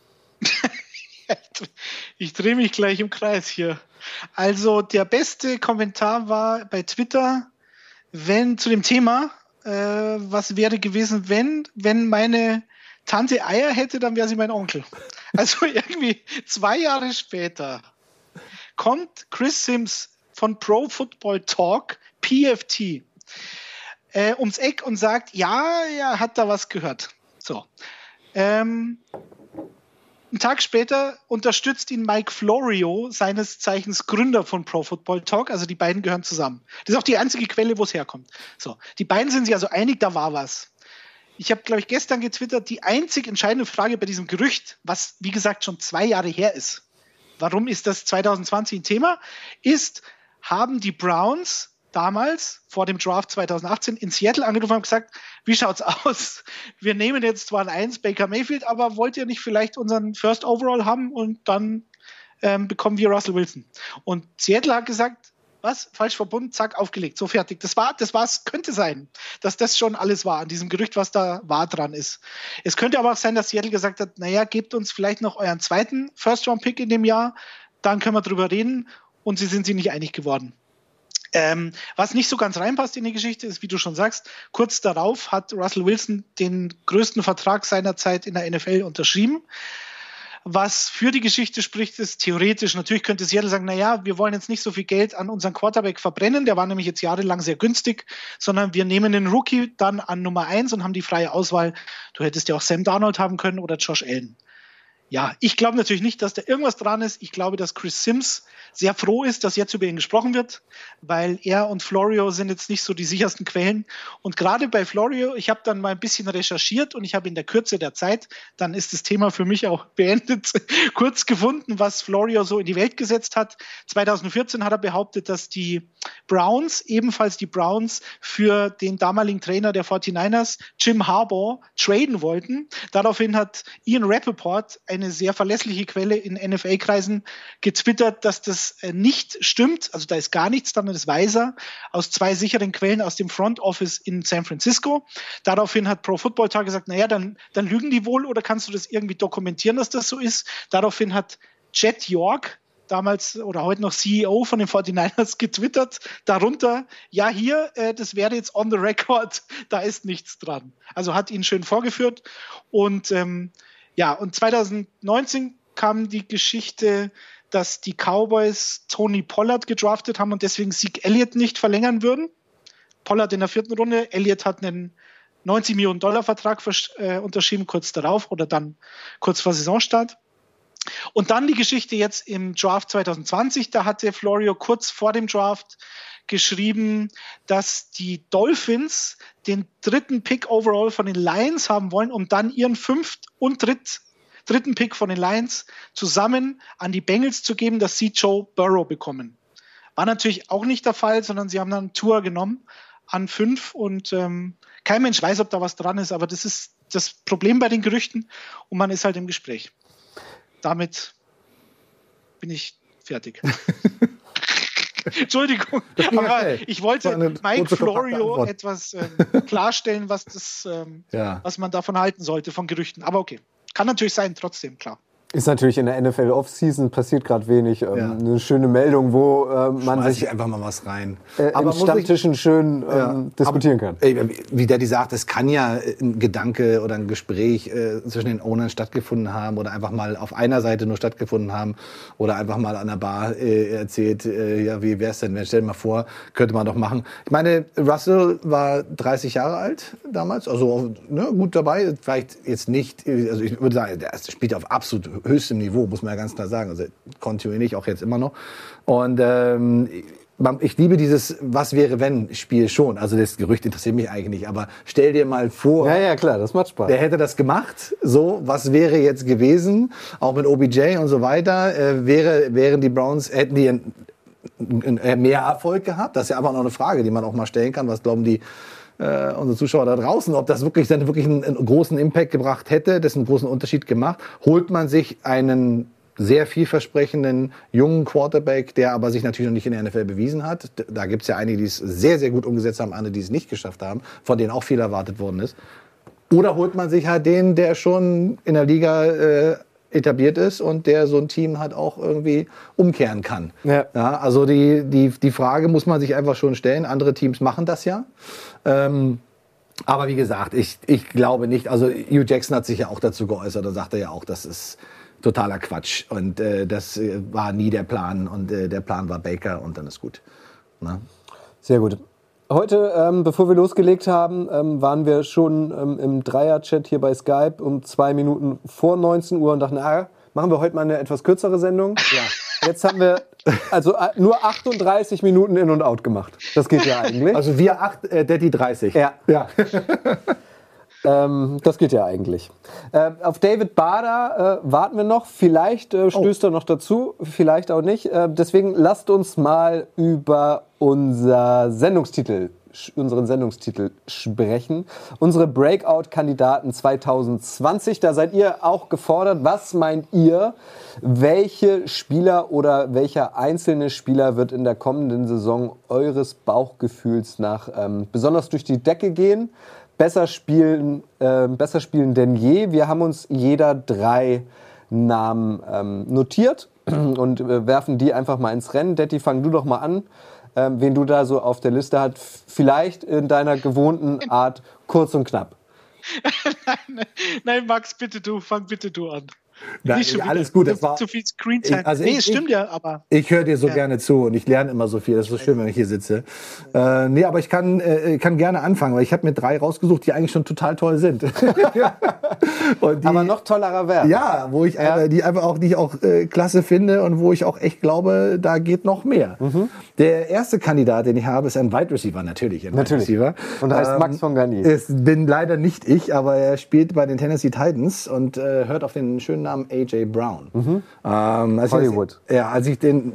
Ich drehe mich gleich im Kreis hier. Also der beste Kommentar war bei Twitter, zu dem Thema, was wäre gewesen, wenn meine Tante Eier hätte, dann wäre sie mein Onkel. Also irgendwie 2 Jahre später kommt Chris Sims von Pro Football Talk, PFT, ums Eck und sagt, ja, er hat da was gehört. So. Einen Tag später unterstützt ihn Mike Florio, seines Zeichens Gründer von Pro Football Talk. Also die beiden gehören zusammen. Das ist auch die einzige Quelle, wo es herkommt. So, die beiden sind sich also einig, da war was. Ich habe, glaube ich, gestern getwittert, die einzig entscheidende Frage bei diesem Gerücht, was, wie gesagt, schon 2 Jahre her ist, warum ist das 2020 ein Thema, ist, haben die Browns damals, vor dem Draft 2018, in Seattle angerufen und gesagt, wie schaut's aus? Wir nehmen jetzt zwar an 1 Baker Mayfield, aber wollt ihr nicht vielleicht unseren First Overall haben und dann bekommen wir Russell Wilson? Und Seattle hat gesagt, was? Falsch verbunden, zack, aufgelegt, so fertig. Das war's, könnte sein, dass das schon alles war an diesem Gerücht, was da wahr dran ist. Es könnte aber auch sein, dass Seattle gesagt hat, naja, gebt uns vielleicht noch euren zweiten First-Round-Pick in dem Jahr, dann können wir drüber reden, und sie sind sich nicht einig geworden. Was nicht so ganz reinpasst in die Geschichte ist, wie du schon sagst, kurz darauf hat Russell Wilson den größten Vertrag seiner Zeit in der NFL unterschrieben. Was für die Geschichte spricht, ist theoretisch, natürlich könnte Seattle sagen, naja, wir wollen jetzt nicht so viel Geld an unseren Quarterback verbrennen, der war nämlich jetzt jahrelang sehr günstig, sondern wir nehmen den Rookie dann an Nummer 1 und haben die freie Auswahl. Du hättest ja auch Sam Darnold haben können oder Josh Allen. Ja, ich glaube natürlich nicht, dass da irgendwas dran ist. Ich glaube, dass Chris Sims sehr froh ist, dass jetzt über ihn gesprochen wird, weil er und Florio sind jetzt nicht so die sichersten Quellen. Und gerade bei Florio, ich habe dann mal ein bisschen recherchiert und ich habe in der Kürze der Zeit, dann ist das Thema für mich auch beendet, kurz gefunden, was Florio so in die Welt gesetzt hat. 2014 hat er behauptet, dass die Browns, ebenfalls die Browns, für den damaligen Trainer der 49ers, Jim Harbaugh, traden wollten. Daraufhin hat Ian Rappaport, eine sehr verlässliche Quelle in NFL-Kreisen, getwittert, dass das nicht stimmt. Also da ist gar nichts dran, das weiß er, aus 2 sicheren Quellen aus dem Front Office in San Francisco. Daraufhin hat Pro Football Talk gesagt, naja, dann lügen die wohl, oder kannst du das irgendwie dokumentieren, dass das so ist? Daraufhin hat Chet York, damals oder heute noch CEO von den 49ers, getwittert, darunter, ja hier, das wäre jetzt on the record, da ist nichts dran. Also hat ihn schön vorgeführt und und 2019 kam die Geschichte, dass die Cowboys Tony Pollard gedraftet haben und deswegen Zeke Elliott nicht verlängern würden. Pollard in der 4. Runde, Elliott hat einen $90 Millionen Vertrag unterschrieben, kurz darauf oder dann kurz vor Saisonstart. Und dann die Geschichte jetzt im Draft 2020, da hatte Florio kurz vor dem Draft geschrieben, dass die Dolphins den 3. Pick overall von den Lions haben wollen, um dann ihren 5. und 3. Pick von den Lions zusammen an die Bengals zu geben, dass sie Joe Burrow bekommen. War natürlich auch nicht der Fall, sondern sie haben dann Tour genommen an 5 und kein Mensch weiß, ob da was dran ist, aber das ist das Problem bei den Gerüchten und man ist halt im Gespräch. Damit bin ich fertig. Entschuldigung, aber ich wollte Mike Florio etwas klarstellen, was man davon halten sollte, von Gerüchten. Aber okay, kann natürlich sein, trotzdem, klar. Ist natürlich in der NFL Offseason passiert gerade wenig. Eine schöne Meldung, wo man sich einfach mal was rein. Aber in Stammtischen schön diskutieren kann. Wie Daddy sagt, es kann ja ein Gedanke oder ein Gespräch zwischen den Ownern stattgefunden haben oder einfach mal auf einer Seite nur stattgefunden haben oder einfach mal an der Bar erzählt, wie wär's denn? Stell dir mal vor, könnte man doch machen. Ich meine, Russell war 30 Jahre alt damals, also gut dabei. Vielleicht jetzt nicht, also ich würde sagen, der spielt auf absolut höchstem Niveau, muss man ja ganz klar sagen. Also kontinuierlich auch jetzt immer noch. Und ich liebe dieses Was-wäre-wenn-Spiel schon. Also das Gerücht interessiert mich eigentlich nicht. Aber stell dir mal vor, ja klar, das macht Spaß. Der hätte das gemacht. So, was wäre jetzt gewesen? Auch mit OBJ und so weiter. Wären die Browns, hätten die mehr Erfolg gehabt? Das ist ja einfach noch eine Frage, die man auch mal stellen kann. Was glauben die unsere Zuschauer da draußen, ob das wirklich einen großen Impact gebracht hätte, das einen großen Unterschied gemacht? Holt man sich einen sehr vielversprechenden jungen Quarterback, der aber sich natürlich noch nicht in der NFL bewiesen hat. Da gibt es ja einige, die es sehr, sehr gut umgesetzt haben, andere, die es nicht geschafft haben, von denen auch viel erwartet worden ist. Oder holt man sich halt den, der schon in der Liga etabliert ist und der so ein Team halt auch irgendwie umkehren kann. Ja, also die Frage muss man sich einfach schon stellen. Andere Teams machen das ja. Aber wie gesagt, ich glaube nicht. Also Hugh Jackson hat sich ja auch dazu geäußert. Da sagte er ja auch, das ist totaler Quatsch. Und das war nie der Plan. Und der Plan war Baker und dann ist gut. Na? Sehr gut. Heute, bevor wir losgelegt haben, waren wir schon im Dreier-Chat hier bei Skype um 2 Minuten vor 19 Uhr und dachten, machen wir heute mal eine etwas kürzere Sendung. Ja. Jetzt haben wir also nur 38 Minuten in und out gemacht. Das geht ja eigentlich. Also wir 8, Daddy 30. Ja. Das geht ja eigentlich. Auf David Bader warten wir noch. Vielleicht stößt er noch dazu, vielleicht auch nicht. Deswegen lasst uns mal über unseren Sendungstitel sprechen. Unsere Breakout-Kandidaten 2020. Da seid ihr auch gefordert. Was meint ihr? Welche Spieler oder welcher einzelne Spieler wird in der kommenden Saison eures Bauchgefühls nach besonders durch die Decke gehen? Besser spielen denn je. Wir haben uns jeder 3 Namen notiert und werfen die einfach mal ins Rennen. Detti, fang du doch mal an, wen du da so auf der Liste hast. Vielleicht in deiner gewohnten Art kurz und knapp. Nein, Max, fang bitte du an. Nein, alles gut. Das war zu viel Screentime. Es stimmt ja, aber... Ich höre dir so gerne zu und ich lerne immer so viel. Das ist so schön, wenn ich hier sitze. Aber ich kann gerne anfangen, weil ich habe mir 3 rausgesucht, die eigentlich schon total toll sind. Und aber noch tollerer werden. Ja, die ich auch klasse finde und wo ich auch echt glaube, da geht noch mehr. Mhm. Der erste Kandidat, den ich habe, ist ein Wide Receiver, natürlich. Wide Receiver. Und heißt Max von Garnier. Es bin leider nicht ich, aber er spielt bei den Tennessee Titans und hört auf den schönen Namen AJ Brown. Mhm. Hollywood. Als ich den...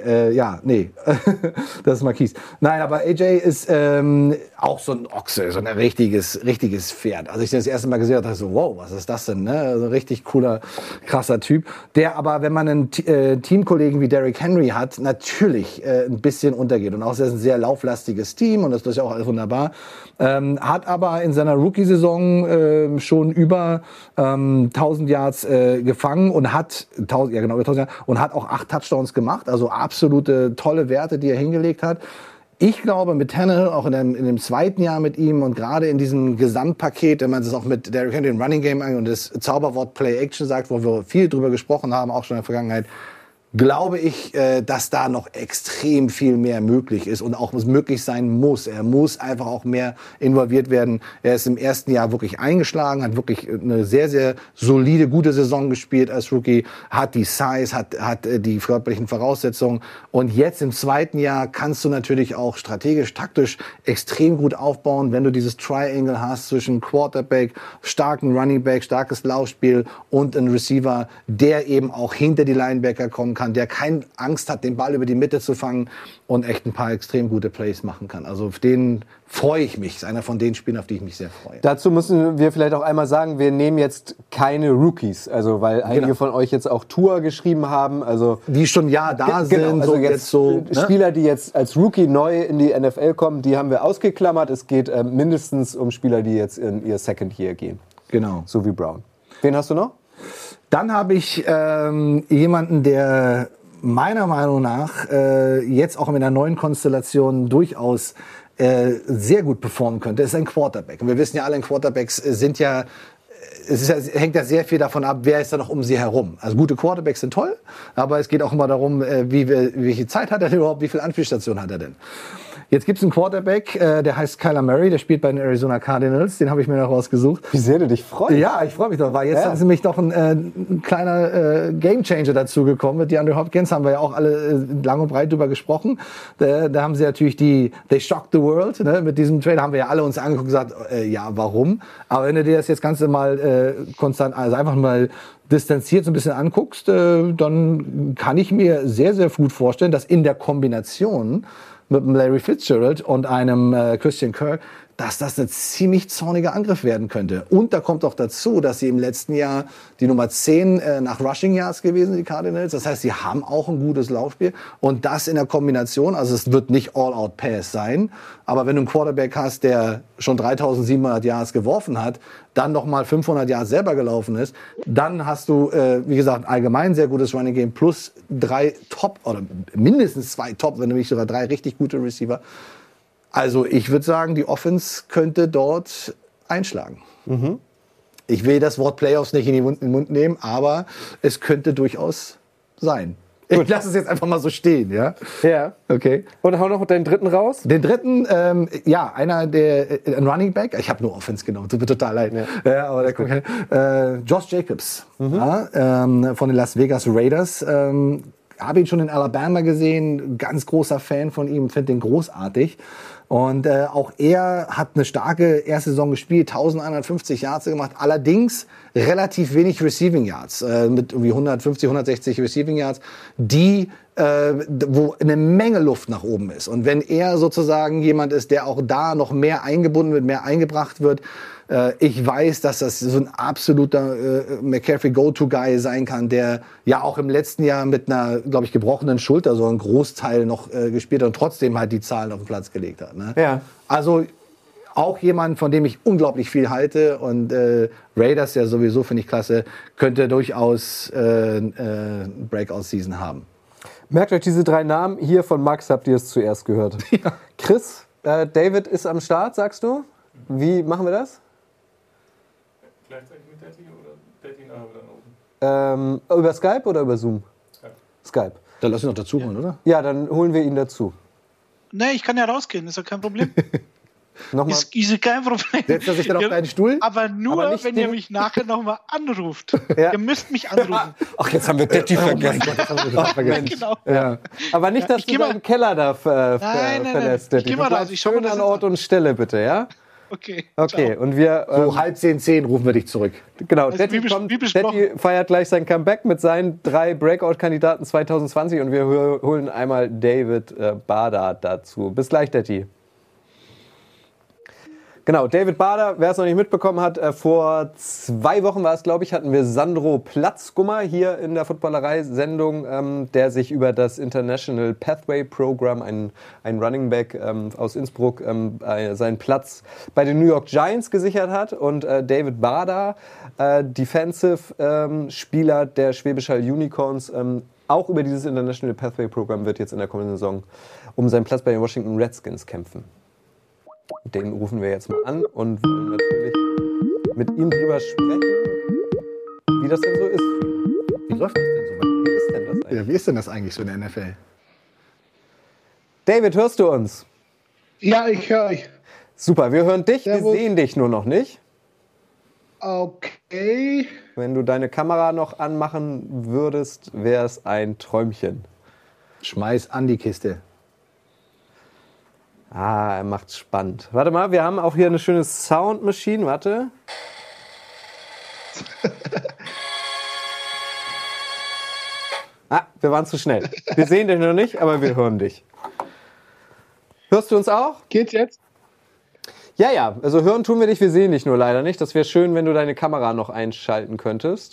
Nee. Das ist Marquise. Nein, aber AJ ist auch so ein Ochse, so ein richtiges Pferd. Als ich den das erste Mal gesehen habe, dachte ich so, wow, was ist das denn? Ne? Also richtig cooler, krasser Typ. Der aber, wenn man einen Teamkollegen wie Derrick Henry hat, natürlich ein bisschen untergeht. Und auch ist ein sehr lauflastiges Team und das ist ja auch alles wunderbar. Hat aber in seiner Rookie-Saison schon über 1000 Yards gefangen und hat über 1000 Yards und hat auch 8 Touchdowns gemacht. Also absolute tolle Werte, die er hingelegt hat. Ich glaube, mit Tannehill, auch in dem zweiten Jahr mit ihm und gerade in diesem Gesamtpaket, wenn man das auch mit Derrick Henry im Running Game und das Zauberwort Play Action sagt, wo wir viel drüber gesprochen haben, auch schon in der Vergangenheit, glaube ich, dass da noch extrem viel mehr möglich ist und auch möglich sein muss. Er muss einfach auch mehr involviert werden. Er ist im ersten Jahr wirklich eingeschlagen, hat wirklich eine sehr, sehr solide, gute Saison gespielt als Rookie, hat die Size, hat die körperlichen Voraussetzungen. Und jetzt im zweiten Jahr kannst du natürlich auch strategisch, taktisch extrem gut aufbauen, wenn du dieses Triangle hast zwischen Quarterback, starken Running Back, starkes Laufspiel und ein Receiver, der eben auch hinter die Linebacker kommen kann, der keine Angst hat, den Ball über die Mitte zu fangen und echt ein paar extrem gute Plays machen kann. Also auf den freue ich mich. Das ist einer von den Spielen, auf die ich mich sehr freue. Dazu müssen wir vielleicht auch einmal sagen, wir nehmen jetzt keine Rookies, also weil einige von euch jetzt auch Tour geschrieben haben, also die schon da sind, genau, also jetzt Spieler, die jetzt als Rookie neu in die NFL kommen, die haben wir ausgeklammert. Es geht mindestens um Spieler, die jetzt in ihr Second Year gehen. Genau. So wie Brown. Wen hast du noch? Dann habe ich jemanden, der meiner Meinung nach jetzt auch in einer neuen Konstellation durchaus sehr gut performen könnte. Das ist ein Quarterback. Und wir wissen ja alle, Quarterbacks sind ja, hängt ja sehr viel davon ab, wer ist da noch um sie herum. Also gute Quarterbacks sind toll, aber es geht auch immer darum, welche Zeit hat er denn überhaupt, wie viele Anspielstationen hat er denn. Jetzt gibt's einen Quarterback, der heißt Kyler Murray, der spielt bei den Arizona Cardinals, den habe ich mir noch rausgesucht. Wie sehr du dich freust. Ja, ich freue mich doch, weil jetzt ist nämlich doch ein kleiner Gamechanger dazugekommen. Mit DeAndre Hopkins haben wir ja auch alle lang und breit drüber gesprochen. Da haben sie natürlich They shocked the world, ne? Mit diesem Trade haben wir ja alle uns angeguckt und gesagt, ja, warum? Aber wenn du dir das jetzt Ganze mal konstant, also einfach mal distanziert so ein bisschen anguckst, dann kann ich mir sehr, sehr gut vorstellen, dass in der Kombination mit einem Larry Fitzgerald und einem Christian Kirk, dass das ein ziemlich zorniger Angriff werden könnte. Und da kommt auch dazu, dass sie im letzten Jahr die Nummer 10 nach Rushing Yards gewesen, die Cardinals. Das heißt, sie haben auch ein gutes Laufspiel. Und das in der Kombination, also es wird nicht All-Out-Pass sein, aber wenn du einen Quarterback hast, der schon 3.700 Yards geworfen hat, dann noch mal 500 Yards selber gelaufen ist, dann hast du, wie gesagt, allgemein sehr gutes Running Game plus 3 Top oder mindestens 2 Top, wenn nicht sogar 3 richtig gute Receiver. Also ich würde sagen, die Offense könnte dort einschlagen. Mhm. Ich will das Wort Playoffs nicht in den Mund nehmen, aber es könnte durchaus sein. Ich lasse es jetzt einfach mal so stehen, ja? Ja. Okay. Und hau noch deinen dritten raus? Den dritten, ja, ein Running Back. Ich habe nur Offense genommen, tut mir total leid. Ja. Aber der guckt, Josh Jacobs, ja, von den Las Vegas Raiders. Habe ihn schon in Alabama gesehen, ganz großer Fan von ihm, finde ihn großartig. Und auch er hat eine starke erste Saison gespielt, 1150 Yards gemacht, allerdings relativ wenig Receiving Yards, mit irgendwie 150, 160 Receiving Yards, wo eine Menge Luft nach oben ist. Und wenn er sozusagen jemand ist, der auch da noch mehr eingebunden wird, mehr eingebracht wird, ich weiß, dass das so ein absoluter McCaffrey-Go-To-Guy sein kann, der ja auch im letzten Jahr mit einer, glaube ich, gebrochenen Schulter so einen Großteil noch gespielt hat und trotzdem halt die Zahlen auf den Platz gelegt hat. Ne? Ja. Also auch jemand, von dem ich unglaublich viel halte und Raiders ja sowieso, finde ich klasse, könnte durchaus Breakout-Season haben. Merkt euch diese 3 Namen. Hier von Max habt ihr es zuerst gehört. Ja. Chris, David ist am Start, sagst du? Wie machen wir das? Gleichzeitig mit Daddy oder Daddy nachher dann oben? Über Skype oder über Zoom? Skype. Dann lass ihn noch dazu holen, oder? Ja, dann holen wir ihn dazu. Nee, ich kann ja rausgehen, ist ja kein Problem. Nochmal. Ist kein Problem. Setzt er sich dann auf deinen Stuhl? Aber nur, aber wenn ihr mich nachher nochmal anruft. Ja. Ihr müsst mich anrufen. Ach, jetzt haben wir Daddy vergessen. Genau. Ja. Aber nicht, dass du deinen Keller da verlässt, Daddy. Ich geh mal raus. Ich schön an Ort und Stelle, bitte, ja? Okay. Okay, und wir... so 9:30, rufen wir dich zurück. Genau, Daddy feiert gleich sein Comeback mit seinen 3 Breakout-Kandidaten 2020 und wir holen einmal David Bader dazu. Bis gleich, Daddy. Genau, David Bader, wer es noch nicht mitbekommen hat, vor 2 Wochen war es, glaube ich, hatten wir Sandro Platzgummer hier in der Footballerei-Sendung, der sich über das International Pathway Program, ein Running Back aus Innsbruck, seinen Platz bei den New York Giants gesichert hat. Und David Bader, Defensive-Spieler der Schwäbisch Hall Unicorns, auch über dieses International Pathway Program wird jetzt in der kommenden Saison um seinen Platz bei den Washington Redskins kämpfen. Den rufen wir jetzt mal an und wollen natürlich mit ihm drüber sprechen, wie das denn so ist. Wie läuft das denn so? Wie ist denn das eigentlich? Ja, wie ist denn das eigentlich so in der NFL? David, hörst du uns? Ja, ich höre euch. Super, wir hören dich, wir sehen dich nur noch nicht. Okay. Wenn du deine Kamera noch anmachen würdest, wäre es ein Träumchen. Schmeiß an die Kiste. Ah, er macht's spannend. Warte mal, wir haben auch hier eine schöne Sound Machine. Warte. Wir waren zu schnell. Wir sehen dich noch nicht, aber wir hören dich. Hörst du uns auch? Geht's jetzt? Ja. Also hören tun wir dich, wir sehen dich nur leider nicht. Das wäre schön, wenn du deine Kamera noch einschalten könntest.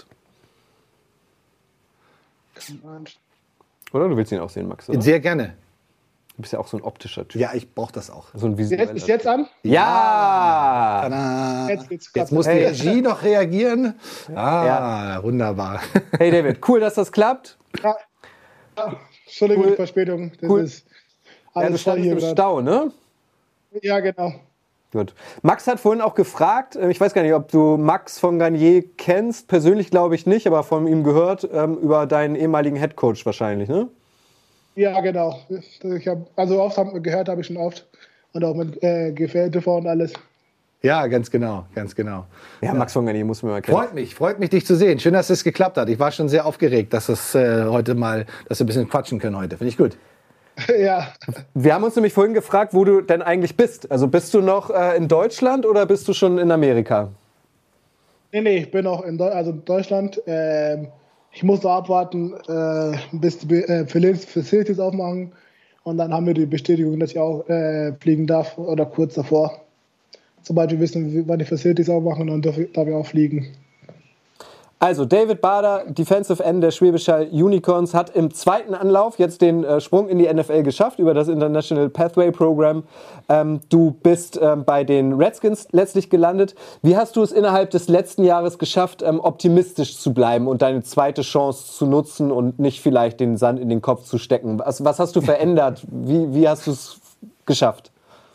Oder du willst ihn auch sehen, Max? Oder? Sehr gerne. Du bist ja auch so ein optischer Typ. Ja, ich brauche das auch. So ein visueller Ist jetzt an? Ja! Tada. Jetzt muss die Regie noch reagieren. Wunderbar. Hey David, cool, dass das klappt. Ja. Entschuldigung für die Verspätung. Das ist alles du standest im Stau, ne? Ja, genau. Gut. Max hat vorhin auch gefragt, ich weiß gar nicht, ob du Max von Garnier kennst, persönlich glaube ich nicht, aber von ihm gehört, über deinen ehemaligen Headcoach wahrscheinlich, ne? Ja, genau. Gehört habe ich schon oft und auch mit Gefährte vor und alles. Ja, ganz genau. Ja, Max von Garnier muss man mal kennen. Freut mich, dich zu sehen. Schön, dass es geklappt hat. Ich war schon sehr aufgeregt, dass dass wir ein bisschen quatschen können heute. Finde ich gut. Ja. Wir haben uns nämlich vorhin gefragt, wo du denn eigentlich bist. Also bist du noch in Deutschland oder bist du schon in Amerika? Nee, ich bin noch in Deutschland. Ich muss da abwarten, bis die Facilities aufmachen. Und dann haben wir die Bestätigung, dass ich auch fliegen darf oder kurz davor. Sobald wir wissen, wann die Facilities aufmachen, dann darf ich auch fliegen. Also David Bader, Defensive End der Schwäbisch Hall Unicorns, hat im zweiten Anlauf jetzt den Sprung in die NFL geschafft über das International Pathway Program. Du bist bei den Redskins letztlich gelandet. Wie hast du es innerhalb des letzten Jahres geschafft, optimistisch zu bleiben und deine zweite Chance zu nutzen und nicht vielleicht den Sand in den Kopf zu stecken? Was hast du verändert? Wie hast du es geschafft?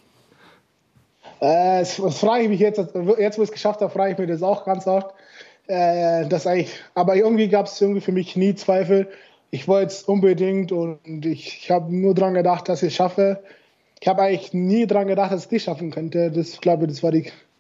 Das frage ich mich jetzt wo ich es geschafft habe, frage ich mich das auch ganz oft. Aber irgendwie gab es für mich nie Zweifel. Ich wollte es unbedingt und ich habe nur daran gedacht, dass ich es schaffe. Ich habe eigentlich nie daran gedacht, dass ich es nicht schaffen könnte. Das war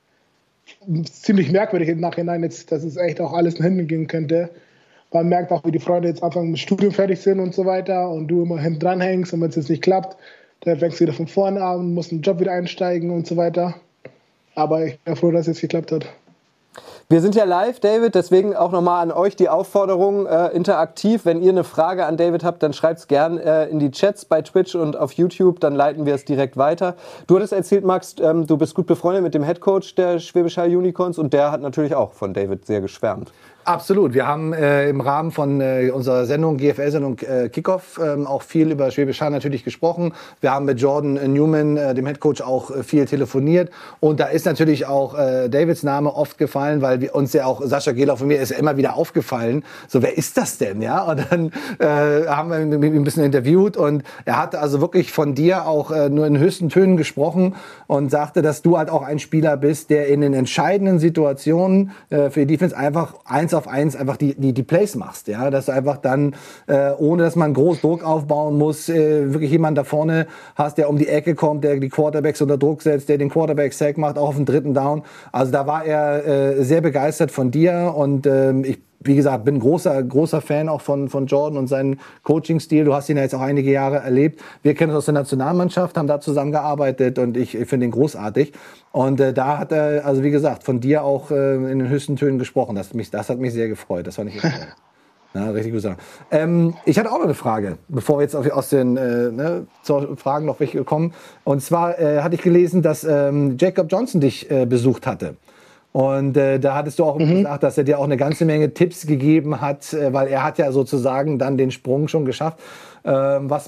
ziemlich merkwürdig im Nachhinein, jetzt, dass es echt auch alles nach hinten gehen könnte. Man merkt auch, wie die Freunde jetzt Anfang mit Studium fertig sind und so weiter und du immer hinten dran hängst und wenn es jetzt nicht klappt, dann fängst du wieder von vorne an, musst in den Job wieder einsteigen und so weiter. Aber ich bin froh, dass es jetzt geklappt hat. Wir sind ja live, David, deswegen auch nochmal an euch die Aufforderung, interaktiv. Wenn ihr eine Frage an David habt, dann schreibt es gern in die Chats bei Twitch und auf YouTube, dann leiten wir es direkt weiter. Du hattest erzählt, Max, du bist gut befreundet mit dem Headcoach der Schwäbisch Hall Unicorns und der hat natürlich auch von David sehr geschwärmt. Absolut. Wir haben im Rahmen von unserer Sendung, GFL-Sendung Kickoff, auch viel über Schwäbisch Hall natürlich gesprochen. Wir haben mit Jordan Newman, dem Headcoach, auch viel telefoniert. Und da ist natürlich auch Davids Name oft gefallen, weil wir uns ja auch, Sascha Gehloff und mir ist ja immer wieder aufgefallen, so, wer ist das denn? Ja? Und dann haben wir ihn ein bisschen interviewt und er hatte also wirklich von dir auch nur in höchsten Tönen gesprochen und sagte, dass du halt auch ein Spieler bist, der in den entscheidenden Situationen für die Defense einfach 1-auf-1 einfach die Plays machst, ja, dass du einfach dann, ohne dass man groß Druck aufbauen muss, wirklich jemanden da vorne hast, der um die Ecke kommt, der die Quarterbacks unter Druck setzt, der den Quarterback-Sack macht, auch auf den dritten Down. Also da war er sehr begeistert von dir und ich, wie gesagt, bin großer Fan auch von Jordan und seinem Coaching-Stil. Du hast ihn ja jetzt auch einige Jahre erlebt. Wir kennen uns aus der Nationalmannschaft, haben da zusammengearbeitet und ich finde ihn großartig. Und da hat er, also wie gesagt, von dir auch in den höchsten Tönen gesprochen. Das hat mich sehr gefreut. Das fand ich echt toll. Richtig gut sagen. Ich hatte auch noch eine Frage, bevor wir jetzt aus den zur Fragen noch welche kommen. Und zwar hatte ich gelesen, dass Jacob Johnson dich besucht hatte. Und da hattest du auch gesagt, dass er dir auch eine ganze Menge Tipps gegeben hat, weil er hat ja sozusagen dann den Sprung schon geschafft, worauf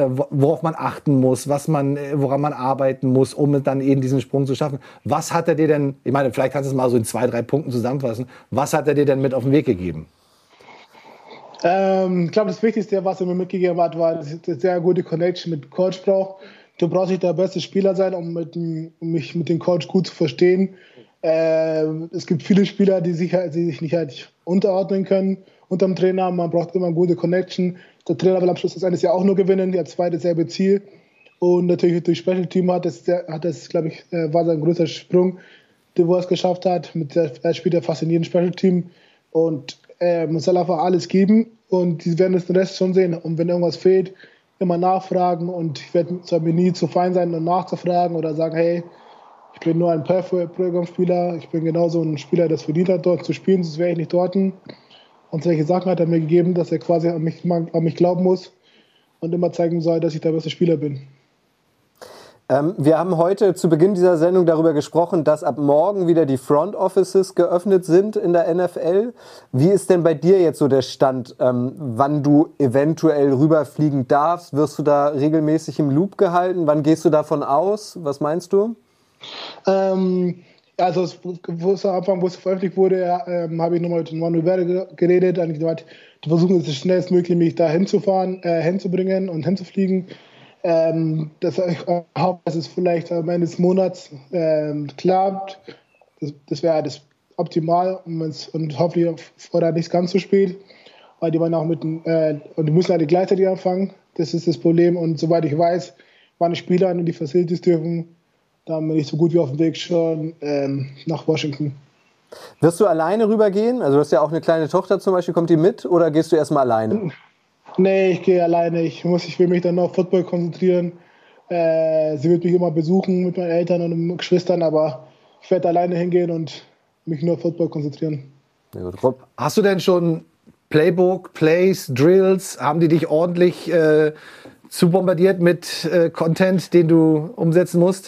man achten muss, woran man arbeiten muss, um dann eben diesen Sprung zu schaffen. Was hat er dir denn, ich meine, vielleicht kannst du es mal so in 2-3 Punkten zusammenfassen, was hat er dir denn mit auf den Weg gegeben? Ich glaube, das Wichtigste, was er mir mitgegeben hat, war, dass ich eine sehr gute Connection mit dem Coach brauche. Du brauchst nicht der beste Spieler sein, um mich mit dem Coach gut zu verstehen. Es gibt viele Spieler, die sich nicht halt unterordnen können unter dem Trainer. Man braucht immer eine gute Connection. Der Trainer will am Schluss des Endes ja auch nur gewinnen. Der zweite dasselbe Ziel. Und natürlich durch Special Team war sein größter Sprung, den er es geschafft hat. Er spielt ja fast in jedem Special Team. Und muss einfach alles geben. Und die werden den Rest schon sehen. Und wenn irgendwas fehlt, immer nachfragen. Und ich werde mir nie zu fein sein, um nachzufragen oder sagen, hey, ich bin nur ein Pathway-Programmspieler. Ich bin genauso ein Spieler, der es verdient hat, dort zu spielen, sonst wäre ich nicht dort. Und solche Sachen hat er mir gegeben, dass er quasi an mich glauben muss und immer zeigen soll, dass ich der beste Spieler bin. Wir haben heute zu Beginn dieser Sendung darüber gesprochen, dass ab morgen wieder die Front Offices geöffnet sind in der NFL. Wie ist denn bei dir jetzt so der Stand, wann du eventuell rüberfliegen darfst? Wirst du da regelmäßig im Loop gehalten? Wann gehst du davon aus? Was meinst du? Ja, also wo es am Anfang, wo es veröffentlicht wurde, habe ich nochmal mit Ron Rivera geredet und gesagt, die versuchen es schnellstmöglich, mich da hinzubringen und hinzufliegen. Ich hoffe, dass es vielleicht am Ende des Monats klappt. Das wäre das optimal und hoffentlich vorher nicht ganz so spät, weil die wollen auch und die müssen alle gleichzeitig anfangen. Das ist das Problem und soweit ich weiß, wann die Spieler in die Facilities dürfen, dann bin ich so gut wie auf dem Weg schon nach Washington. Wirst du alleine rübergehen? Also du hast ja auch eine kleine Tochter zum Beispiel, kommt die mit oder gehst du erstmal alleine? Nee, ich gehe alleine. Ich will mich dann auf Football konzentrieren. Sie wird mich immer besuchen mit meinen Eltern und meinen Geschwistern, aber ich werde alleine hingehen und mich nur auf Football konzentrieren. Ja, gut. Hast du denn schon Playbook, Plays, Drills? Haben die dich ordentlich zubombardiert mit Content, den du umsetzen musst?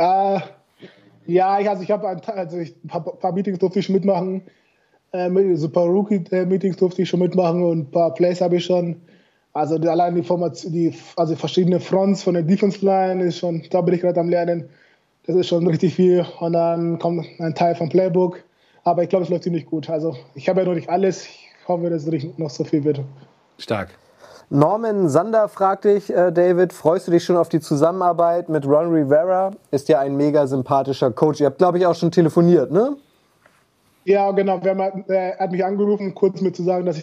Ja, ich habe ein paar Meetings durfte ich schon mitmachen. So ein paar Rookie-Meetings durfte ich schon mitmachen und ein paar Plays habe ich schon. Also allein die verschiedene Fronts von der Defense Line ist schon, da bin ich gerade am Lernen. Das ist schon richtig viel. Und dann kommt ein Teil vom Playbook. Aber ich glaube, es läuft ziemlich gut. Also ich habe ja noch nicht alles. Ich hoffe, dass es noch so viel wird. Stark. Norman Sander fragt dich, David, freust du dich schon auf die Zusammenarbeit mit Ron Rivera? Ist ja ein mega sympathischer Coach. Ihr habt, glaube ich, auch schon telefoniert, ne? Ja, genau. Er hat mich angerufen, kurz mir zu sagen, dass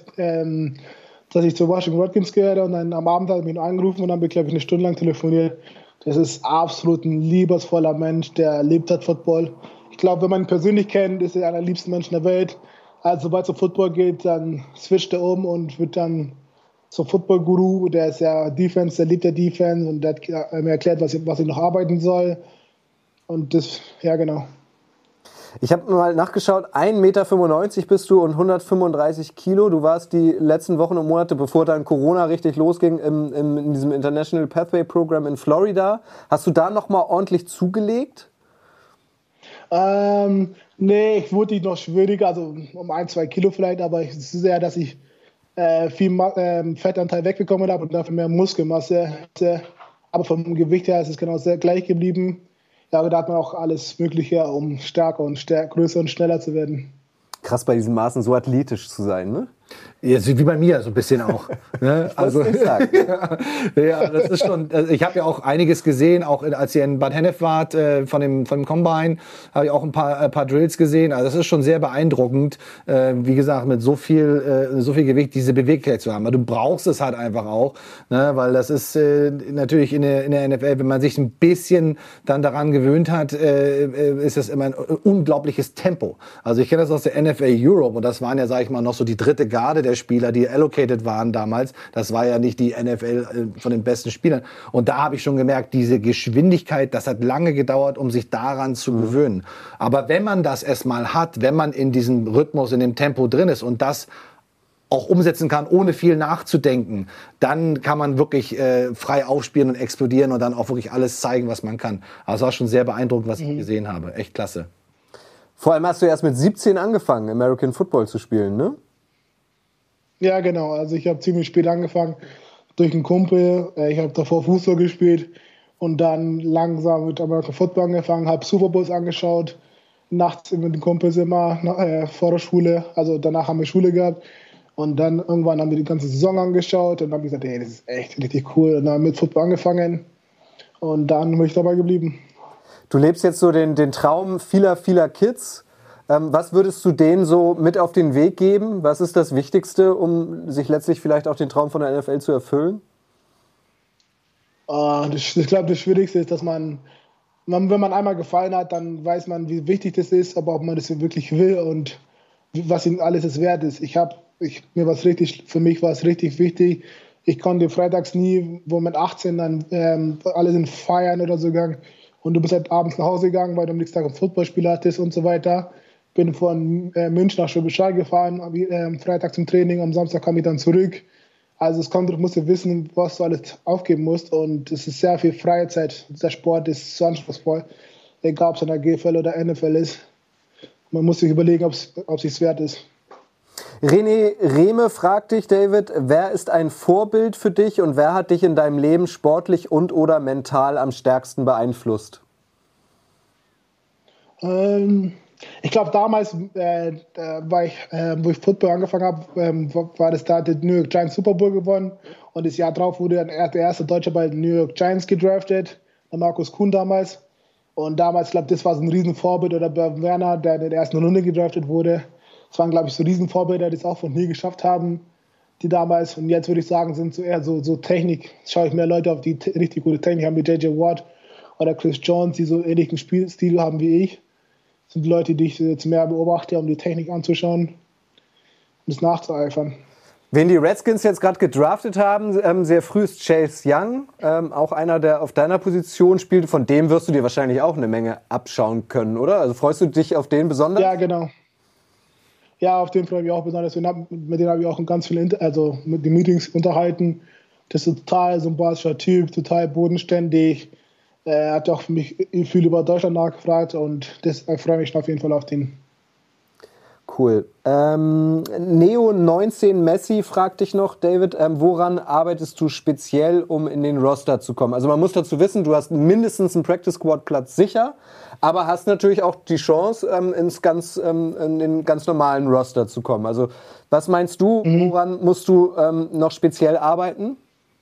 ich zu Washington Redskins gehöre. Und dann am Abend hat er mich angerufen und dann habe ich, glaube ich, eine Stunde lang telefoniert. Das ist absolut ein liebevoller Mensch, der liebt hat Football. Ich glaube, wenn man ihn persönlich kennt, ist er einer der liebsten Menschen der Welt. Also sobald es um Football geht, dann switcht er um und wird dann so Football-Guru. Der ist ja Defense, der liebt der Defense und der hat mir erklärt, was ich noch arbeiten soll. Und das, ja genau. Ich habe mal nachgeschaut, 1,95 Meter bist du und 135 Kilo. Du warst die letzten Wochen und Monate, bevor dann Corona richtig losging, in diesem International Pathway Program in Florida. Hast du da nochmal ordentlich zugelegt? Nee, ich wurde noch schwieriger, also um 1-2 Kilo vielleicht, aber es ist eher, dass ich viel Fettanteil wegbekommen habe und dafür mehr Muskelmasse. Aber vom Gewicht her ist es genau sehr gleich geblieben. Ja, aber da hat man auch alles Mögliche, um stärker und größer und schneller zu werden. Krass, bei diesen Maßen so athletisch zu sein, ne? Ja, wie bei mir, so ein bisschen auch. Ne? Also, ja, das ist schon. Also ich habe ja auch einiges gesehen, auch als ihr in Bad Hennef wart, von dem Combine, habe ich auch ein paar Drills gesehen. Also das ist schon sehr beeindruckend, wie gesagt, mit so viel Gewicht diese Beweglichkeit zu haben. Aber du brauchst es halt einfach auch, ne? Weil das ist natürlich in der NFL, wenn man sich ein bisschen dann daran gewöhnt hat, ist das immer ein unglaubliches Tempo. Also ich kenne das aus der NFL Europe und das waren ja, sage ich mal, noch so die dritte Garde der Spieler, die allocated waren damals. Das war ja nicht die NFL von den besten Spielern. Und da habe ich schon gemerkt, diese Geschwindigkeit, das hat lange gedauert, um sich daran zu gewöhnen. Aber wenn man das erstmal hat, wenn man in diesem Rhythmus, in dem Tempo drin ist und das auch umsetzen kann, ohne viel nachzudenken, dann kann man wirklich frei aufspielen und explodieren und dann auch wirklich alles zeigen, was man kann. Also das war schon sehr beeindruckend, was ich gesehen habe. Echt klasse. Vor allem hast du erst mit 17 angefangen, American Football zu spielen, ne? Ja, genau. Also ich habe ziemlich spät angefangen durch einen Kumpel. Ich habe davor Fußball gespielt und dann langsam mit American Football angefangen, habe Super Bowls angeschaut, nachts mit den Kumpels immer vor der Schule. Also danach haben wir Schule gehabt und dann irgendwann haben wir die ganze Saison angeschaut und dann habe ich gesagt, hey, das ist echt richtig cool. Und dann haben wir mit Football angefangen und dann bin ich dabei geblieben. Du lebst jetzt so den Traum vieler Kids. Was würdest du denen so mit auf den Weg geben? Was ist das Wichtigste, um sich letztlich vielleicht auch den Traum von der NFL zu erfüllen? Ich glaube, das Schwierigste ist, dass man, wenn man einmal gefallen hat, dann weiß man, wie wichtig das ist, aber ob man das wirklich will und was ihm alles es wert ist. Für mich war es richtig wichtig. Ich konnte freitags nie, wo mit 18 dann alle sind feiern oder so gegangen und du bist halt abends nach Hause gegangen, weil du am nächsten Tag ein Footballspiel hattest und so weiter. Bin von München nach Schwäbisch Hall gefahren, Freitag zum Training, am Samstag kam ich dann zurück. Also du musst wissen, was du alles aufgeben musst und es ist sehr viel Freizeit. Der Sport ist so anspruchsvoll, egal ob es in der GFL oder NFL ist. Man muss sich überlegen, ob es sich wert ist. René Rehme fragt dich, David, wer ist ein Vorbild für dich und wer hat dich in deinem Leben sportlich und oder mental am stärksten beeinflusst? Ich glaube, damals, wo ich Football angefangen habe, war das da der New York Giants Super Bowl gewonnen. Und das Jahr drauf wurde dann der erste Deutsche bei den New York Giants gedraftet, der Markus Kuhn damals. Und damals, ich glaube, das war so ein Riesenvorbild. Oder bei Werner, der in der ersten Runde gedraftet wurde. Das waren, glaube ich, so Riesenvorbilder, die es auch von nie geschafft haben, die damals. Und jetzt würde ich sagen, sind so eher so Technik. Schaue ich mehr Leute auf, die richtig gute Technik haben, wie J.J. Watt oder Chris Jones, die so ähnlichen Spielstil haben wie ich. Das sind die Leute, die ich jetzt mehr beobachte, um die Technik anzuschauen und es nachzueifern. Wen die Redskins jetzt gerade gedraftet haben, sehr früh ist Chase Young, auch einer, der auf deiner Position spielt. Von dem wirst du dir wahrscheinlich auch eine Menge abschauen können, oder? Also freust du dich auf den besonders? Ja, genau. Ja, auf den freue ich mich auch besonders. Mit dem habe ich auch ganz viele mit den Meetings unterhalten. Das ist ein total sympathischer Typ, total bodenständig. Er hat auch für mich viel über Deutschland nachgefragt und das freue mich auf jeden Fall auf den. Cool. Neo19 Messi fragt dich noch, David, woran arbeitest du speziell, um in den Roster zu kommen? Also man muss dazu wissen, du hast mindestens einen Practice-Squad-Platz sicher, aber hast natürlich auch die Chance, in den ganz normalen Roster zu kommen. Also was meinst du, woran musst du noch speziell arbeiten?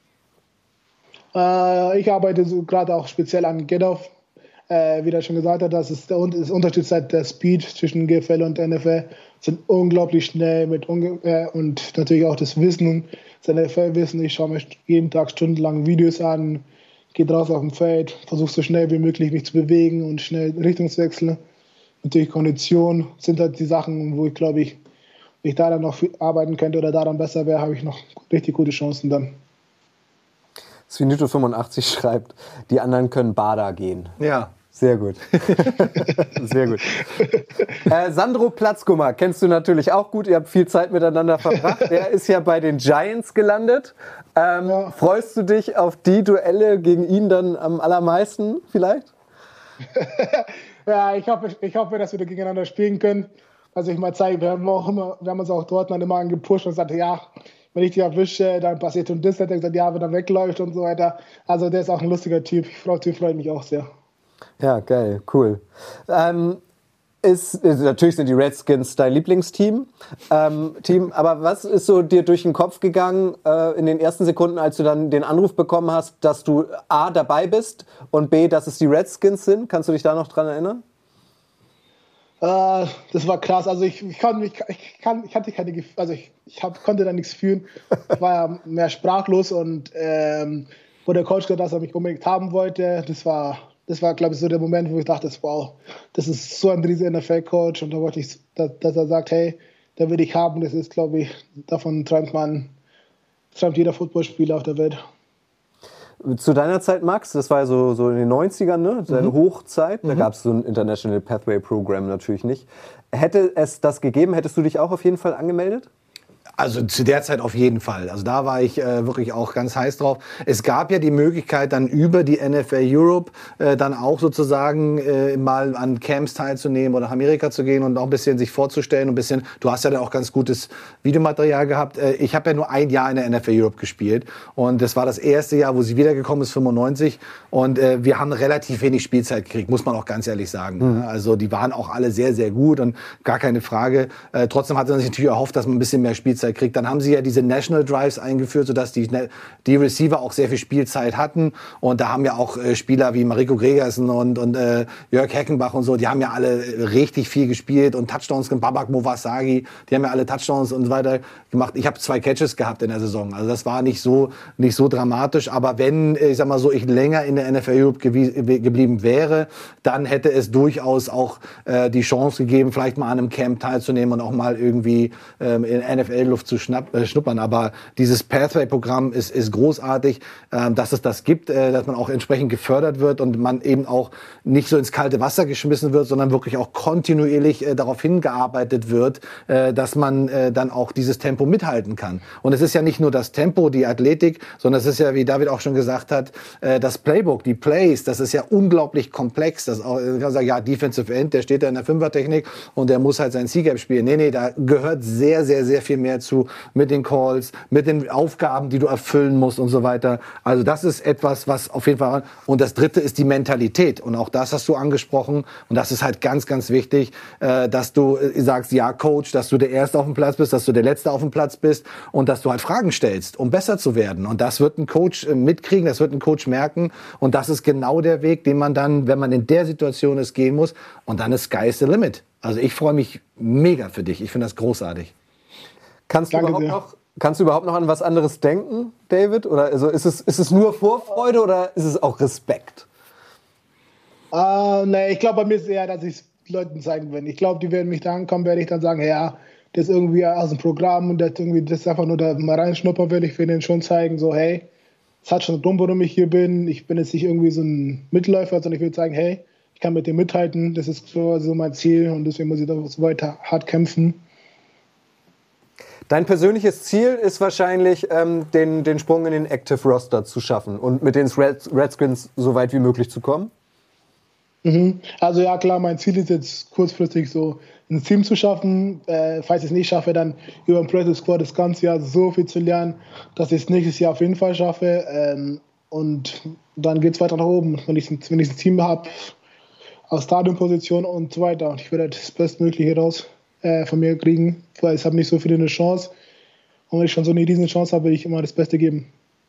Ich arbeite so gerade auch speziell an Get-Off. Wie er schon gesagt hat, das ist der Unterschied seit der Speed zwischen GFL und NFL. Sind unglaublich schnell und natürlich auch das Wissen, das NFL-Wissen. Ich schaue mir jeden Tag stundenlang Videos an, gehe draußen auf dem Feld, versuche so schnell wie möglich mich zu bewegen und schnell Richtungswechsel. Natürlich Kondition sind halt die Sachen, wo ich glaube, wenn ich da dann noch arbeiten könnte oder daran besser wäre, habe ich noch richtig gute Chancen dann. Svinito85 schreibt, die anderen können Bader gehen. Ja. Sehr gut. Sehr gut. Sandro Platzkummer kennst du natürlich auch gut. Ihr habt viel Zeit miteinander verbracht. Der ist ja bei den Giants gelandet. Ja. Freust du dich auf die Duelle gegen ihn dann am allermeisten vielleicht? Ja, ich hoffe, dass wir da gegeneinander spielen können. Also ich mal zeige, wir haben uns auch dort dann immer angepusht und gesagt, ja, wenn ich die erwische, dann passiert und das. Hat er gesagt, ja, wenn er wegläuft und so weiter. Also der ist auch ein lustiger Typ. Freut mich auch sehr. Ja, geil, cool. Natürlich sind die Redskins dein Lieblingsteam. Aber was ist so dir durch den Kopf gegangen in den ersten Sekunden, als du dann den Anruf bekommen hast, dass du A, dabei bist und B, dass es die Redskins sind? Kannst du dich da noch dran erinnern? Das war krass. Also ich konnte da nichts fühlen. Ich war ja mehr sprachlos und wo der Coach gesagt hat, dass er mich unbedingt haben wollte, das war, glaube ich, so der Moment, wo ich dachte, wow, das ist so ein riesiger NFL-Coach und da wollte ich, dass er sagt, hey, der will ich haben. Das ist, glaube ich, davon träumt jeder Footballspieler auf der Welt. Zu deiner Zeit, Max, das war ja so in den 90ern, ne? Deine Hochzeit, da gab es so ein International Pathway Program natürlich nicht. Hätte es das gegeben, hättest du dich auch auf jeden Fall angemeldet? Also zu der Zeit auf jeden Fall. Also da war ich wirklich auch ganz heiß drauf. Es gab ja die Möglichkeit, dann über die NFL Europe dann auch sozusagen mal an Camps teilzunehmen oder nach Amerika zu gehen und auch ein bisschen sich vorzustellen. Du hast ja dann auch ganz gutes Videomaterial gehabt. Ich habe ja nur ein Jahr in der NFL Europe gespielt und das war das erste Jahr, wo sie wiedergekommen ist, 95. Und wir haben relativ wenig Spielzeit gekriegt, muss man auch ganz ehrlich sagen. Also die waren auch alle sehr, sehr gut und gar keine Frage. Trotzdem hatte man sich natürlich erhofft, dass man ein bisschen mehr Spielzeit kriegt. Dann haben sie ja diese National Drives eingeführt, sodass die Receiver auch sehr viel Spielzeit hatten. Und da haben ja auch Spieler wie Mariko Gregersen und Jörg Heckenbach und so, die haben ja alle richtig viel gespielt und Touchdowns, Babak Movasagi, die haben ja alle Touchdowns und so weiter gemacht. Ich habe 2 Catches gehabt in der Saison. Also das war nicht so dramatisch. Aber wenn, ich sag mal so, ich länger in der NFL Europe geblieben wäre, dann hätte es durchaus auch die Chance gegeben, vielleicht mal an einem Camp teilzunehmen und auch mal irgendwie in NFL-Luft zu schnuppern. Aber dieses Pathway-Programm ist großartig, dass es das gibt, dass man auch entsprechend gefördert wird und man eben auch nicht so ins kalte Wasser geschmissen wird, sondern wirklich auch kontinuierlich darauf hingearbeitet wird, dass man dann auch dieses Tempo mithalten kann. Und es ist ja nicht nur das Tempo, die Athletik, sondern es ist ja, wie David auch schon gesagt hat, das Playbook, die Plays, das ist ja unglaublich komplex. Das auch, kann man sagen, ja, Defensive End, der steht da in der Fünfertechnik und der muss halt sein C-Gap spielen. Nee, da gehört sehr, sehr, sehr viel mehr zu. dazu, mit den Calls, mit den Aufgaben, die du erfüllen musst und so weiter. Also das ist etwas, was auf jeden Fall... Und das Dritte ist die Mentalität. Und auch das hast du angesprochen. Und das ist halt ganz, ganz wichtig, dass du sagst, ja, Coach, dass du der Erste auf dem Platz bist, dass du der Letzte auf dem Platz bist und dass du halt Fragen stellst, um besser zu werden. Und das wird ein Coach mitkriegen, das wird ein Coach merken. Und das ist genau der Weg, den man dann, wenn man in der Situation ist, gehen muss. Und dann ist Sky's the limit. Also ich freue mich mega für dich. Ich finde das großartig. Kannst du überhaupt noch an was anderes denken, David? Oder also ist es nur Vorfreude oder ist es auch Respekt? Nee, ich glaube, bei mir ist es eher, dass ich es Leuten zeigen will. Ich glaube, die werden mich da ankommen, werde ich dann sagen, ja, das ist irgendwie aus dem Programm und das ist einfach nur da mal reinschnuppern will. Ich will denen schon zeigen, so, hey, es hat schon einen Grund, warum ich hier bin. Ich bin jetzt nicht irgendwie so ein Mitläufer, sondern ich will zeigen, hey, ich kann mit dem mithalten. Das ist so mein Ziel und deswegen muss ich da weiter hart kämpfen. Dein persönliches Ziel ist wahrscheinlich, den Sprung in den Active Roster zu schaffen und mit den Redskins so weit wie möglich zu kommen? Also ja, klar, mein Ziel ist jetzt kurzfristig so ein Team zu schaffen. Falls ich es nicht schaffe, dann über den Practice Squad das ganze Jahr so viel zu lernen, dass ich es nächstes Jahr auf jeden Fall schaffe. Und dann geht es weiter nach oben, wenn ich ein Team habe, aus Stadionposition und so weiter. Und ich werde das Bestmögliche raus von mir kriegen, weil ich habe nicht so viele eine Chance. Und wenn ich schon so eine riesen Chance habe, will ich immer das Beste geben.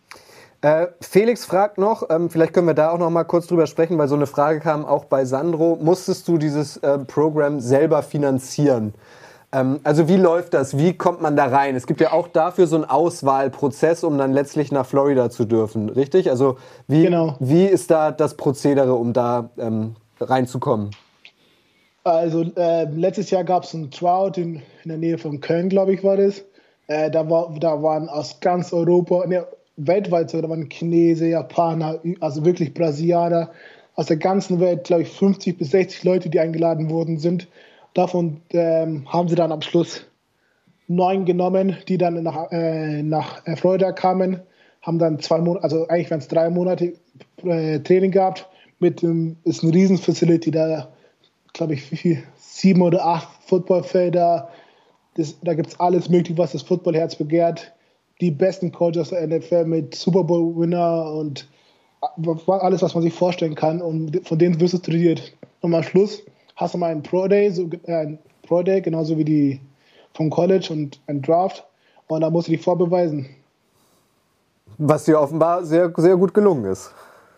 Felix fragt noch, vielleicht können wir da auch noch mal kurz drüber sprechen, weil so eine Frage kam auch bei Sandro. Musstest du dieses Programm selber finanzieren? Also wie läuft das? Wie kommt man da rein? Es gibt ja auch dafür so einen Auswahlprozess, um dann letztlich nach Florida zu dürfen, richtig? Also wie ist da das Prozedere, um da reinzukommen? Also letztes Jahr gab es einen Tryout in der Nähe von Köln, glaube ich, war das. Da waren aus ganz Europa, weltweit sogar, da waren Chinesen, Japaner, also wirklich Brasilianer, aus der ganzen Welt, glaube ich, 50 bis 60 Leute, die eingeladen worden sind. Davon haben sie dann am Schluss 9 genommen, die dann nach Florida kamen, haben dann 2 Monate, also eigentlich waren es 3 Monate Training gehabt. Ist eine Riesen-Facility, da glaube ich 7 oder 8 Footballfelder. Da gibt es alles mögliche, was das Footballherz begehrt. Die besten Coaches der NFL mit Super Bowl-Winner und alles, was man sich vorstellen kann. Und von denen wirst du trainiert. Und am Schluss hast du mal einen Pro Day, genauso wie die vom College und ein Draft. Und da musst du dich vorbeweisen. Was dir offenbar sehr, sehr gut gelungen ist.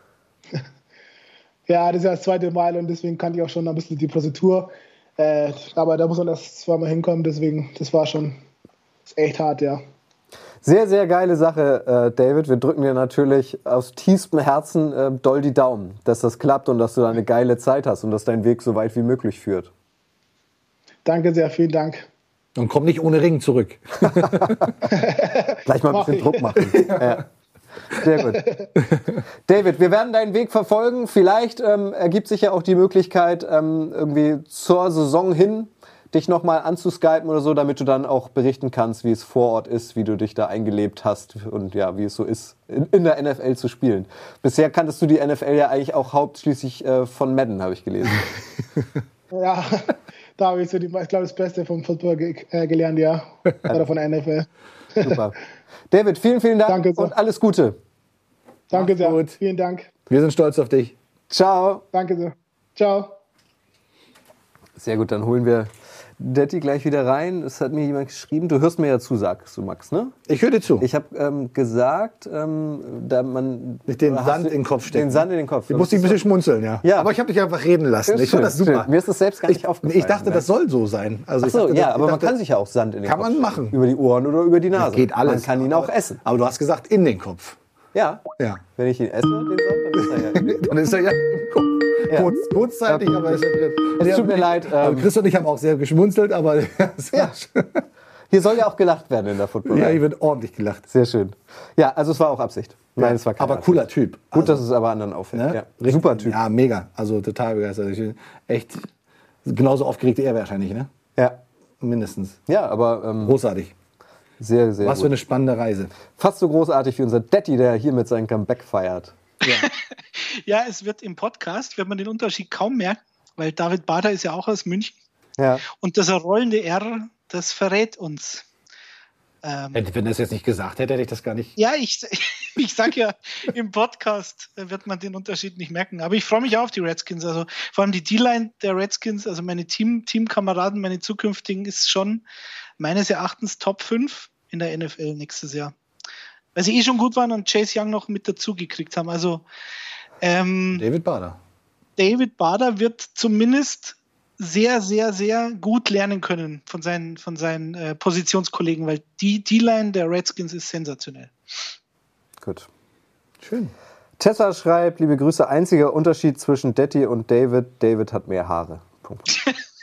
Ja, das ist ja das 2. Mal und deswegen kannte ich auch schon ein bisschen die Prozedur. Aber da muss man erst 2 Mal hinkommen, deswegen, das war schon ist echt hart, ja. Sehr, sehr geile Sache, David. Wir drücken dir natürlich aus tiefstem Herzen doll die Daumen, dass das klappt und dass du da eine geile Zeit hast und dass dein Weg so weit wie möglich führt. Danke sehr, vielen Dank. Und komm nicht ohne Ring zurück. Gleich mal ein bisschen Druck machen. Ja. Sehr gut. David, wir werden deinen Weg verfolgen. Vielleicht ergibt sich ja auch die Möglichkeit, irgendwie zur Saison hin dich nochmal anzuskypen oder so, damit du dann auch berichten kannst, wie es vor Ort ist, wie du dich da eingelebt hast und ja, wie es so ist, in der NFL zu spielen. Bisher kanntest du die NFL ja eigentlich auch hauptsächlich von Madden, habe ich gelesen. Ja, da habe ich so ich glaube, das Beste vom Football gelernt, ja. Oder von der NFL. Super. David, vielen, vielen Dank. Danke sehr. Und alles Gute. Danke sehr. Gut. Vielen Dank. Wir sind stolz auf dich. Ciao. Danke sehr. Ciao. Sehr gut, dann holen wir Detti gleich wieder rein. Es hat mir jemand geschrieben, du hörst mir ja zu, sagst du, Max, ne? Ich höre dir zu. Ich habe gesagt, da man... Nicht den Sand in den Kopf stecken. Den Sand in den Kopf. Du musst dich ein bisschen schmunzeln, ja. Ja. Aber ich habe dich einfach reden lassen. Ich fand das super. Mir ist das selbst gar nicht aufgefallen. Ich dachte, das soll so sein. Also Ach so, aber man kann sich ja auch Sand in den kann Kopf man stecken. machen. Über die Ohren oder über die Nase. Das geht alles. Man kann ihn auch essen. Aber du hast gesagt, in den Kopf. Ja. Ja. Wenn ich ihn esse, den Sand, dann ist er ja in den Kopf. Dann ist er ja im Kopf. Ja. Kurzzeitig, Okay. aber ist er drin. Es tut mir leid. Also Chris und ich haben auch sehr geschmunzelt, aber Ja. Hier soll ja auch gelacht werden in der Football. ja, hier wird ordentlich gelacht. Sehr schön. Ja, also es war auch Absicht. Nein, es war keine Aber Absicht. cooler Typ. Gut, dass es aber anderen auffällt. Ne? Ja. Richtig. Super Typ. Ja, mega. Also total begeistert. Ich bin echt genauso aufgeregt wie er wahrscheinlich, ne? Ja. Mindestens. Ja, aber Großartig. sehr, sehr Was für gut. eine spannende Reise. Fast so großartig wie unser Detti, der hier mit seinem Comeback feiert. Ja, es wird im Podcast, wird man den Unterschied kaum merken, weil David Bader ist ja auch aus München. Ja. Und das rollende R, das verrät uns. Wenn er es jetzt nicht gesagt hätte, hätte ich das gar nicht. Ja, ich sag ja, im Podcast wird man den Unterschied nicht merken. Aber ich freue mich auch auf die Redskins. Also vor allem die D-Line der Redskins, also meine Teamkameraden, meine zukünftigen, ist schon meines Erachtens Top 5 in der NFL nächstes Jahr. Weil sie schon gut waren und Chase Young noch mit dazu gekriegt haben. Also David Bader wird zumindest sehr, sehr, sehr gut lernen können von seinen Positionskollegen, weil die D-Line der Redskins ist sensationell. Gut. Schön. Tessa schreibt, liebe Grüße, einziger Unterschied zwischen Detti und David. David hat mehr Haare. Punkt.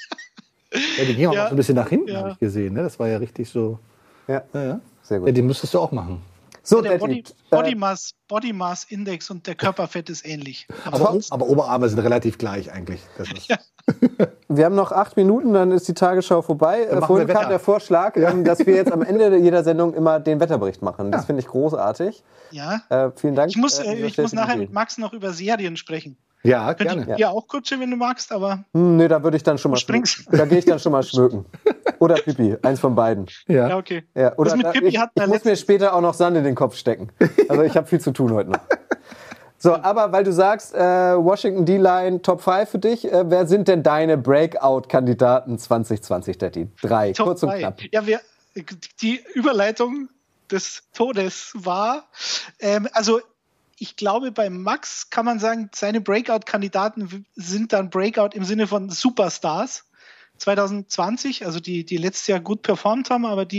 Ja, die gingen auch so ein bisschen nach hinten, habe ich gesehen. Ne? Das war ja richtig so. Ja, ja. Sehr gut. Ja, die müsstest du auch machen. So, der Body Mass Index und der Körperfett ist ähnlich. Aber Oberarme sind relativ gleich eigentlich. Das ist Wir haben noch 8 Minuten, dann ist die Tagesschau vorbei. Vorhin kam der Vorschlag, dass wir jetzt am Ende jeder Sendung immer den Wetterbericht machen. Das finde ich großartig. Ja. Vielen Dank. Ich muss nachher mit Max noch über Serien sprechen. Ja, gerne. Ja, auch Kutsche, wenn du magst, aber... Nee, da würde ich dann schon mal Da gehe ich dann schon mal schmücken. Oder Pipi, eins von beiden. Ja, okay. Ja, oder das mit Pipi ich muss mir später auch noch Sand in den Kopf stecken. Also ich habe viel zu tun heute noch. So, aber weil du sagst, Washington D-Line Top 5 für dich, wer sind denn deine Breakout-Kandidaten 2020, Detti? 3, Top kurz und 3. knapp. Ja, die Überleitung des Todes war, also ich glaube, bei Max kann man sagen, seine Breakout-Kandidaten sind dann Breakout im Sinne von Superstars 2020, also die letztes Jahr gut performt haben, aber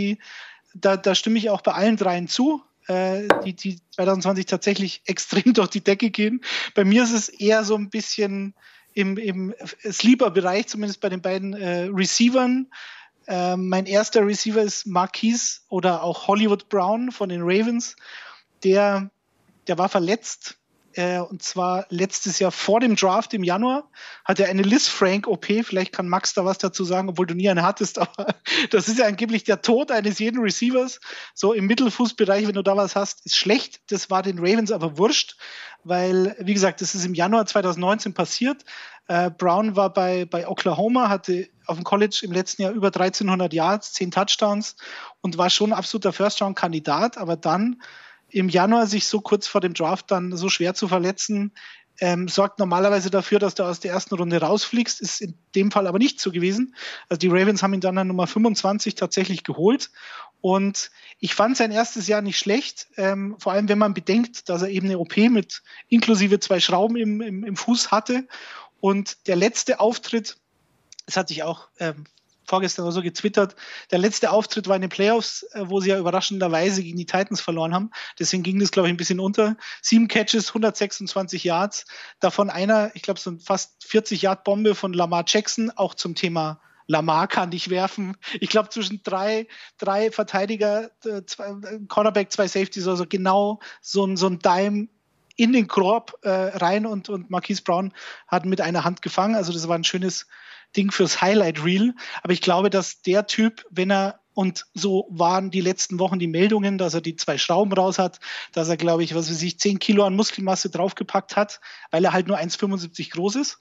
da stimme ich auch bei allen dreien zu, die 2020 tatsächlich extrem durch die Decke gehen. Bei mir ist es eher so ein bisschen im Sleeper-Bereich, zumindest bei den beiden Receivern. Mein erster Receiver ist Marquise oder auch Hollywood Brown von den Ravens, der war verletzt, und zwar letztes Jahr vor dem Draft im Januar hat er eine Lisfranc-OP, vielleicht kann Max da was dazu sagen, obwohl du nie eine hattest, aber das ist ja angeblich der Tod eines jeden Receivers, so im Mittelfußbereich, wenn du da was hast, ist schlecht, das war den Ravens aber wurscht, weil, wie gesagt, das ist im Januar 2019 passiert, Brown war bei Oklahoma, hatte auf dem College im letzten Jahr über 1300 Yards, 10 Touchdowns und war schon ein absoluter First-Round-Kandidat, aber dann im Januar sich so kurz vor dem Draft dann so schwer zu verletzen, sorgt normalerweise dafür, dass du aus der ersten Runde rausfliegst, ist in dem Fall aber nicht so gewesen. Also die Ravens haben ihn dann an Nummer 25 tatsächlich geholt und ich fand sein erstes Jahr nicht schlecht, vor allem wenn man bedenkt, dass er eben eine OP mit inklusive 2 Schrauben im Fuß hatte und der letzte Auftritt, das hatte ich auch vorgestern oder so getwittert, der letzte Auftritt war in den Playoffs, wo sie ja überraschenderweise gegen die Titans verloren haben. Deswegen ging das, glaube ich, ein bisschen unter. 7 Catches, 126 Yards, davon einer, ich glaube, so eine fast 40-Yard-Bombe von Lamar Jackson, auch zum Thema Lamar kann dich werfen. Ich glaube, zwischen drei Verteidiger, Cornerback, 2 Safeties, also genau so ein Dime in den Korb rein und Marquise Brown hat mit einer Hand gefangen. Also das war ein schönes Ding fürs Highlight Reel. Aber ich glaube, dass der Typ, wenn er, und so waren die letzten Wochen die Meldungen, dass er die 2 Schrauben raus hat, dass er, glaube ich, 10 Kilo an Muskelmasse draufgepackt hat, weil er halt nur 1,75 groß ist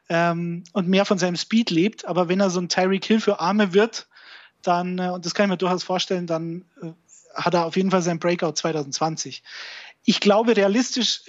und mehr von seinem Speed lebt. Aber wenn er so ein Tyreek Hill für Arme wird, dann, und das kann ich mir durchaus vorstellen, dann hat er auf jeden Fall sein Breakout 2020. Ich glaube, realistisch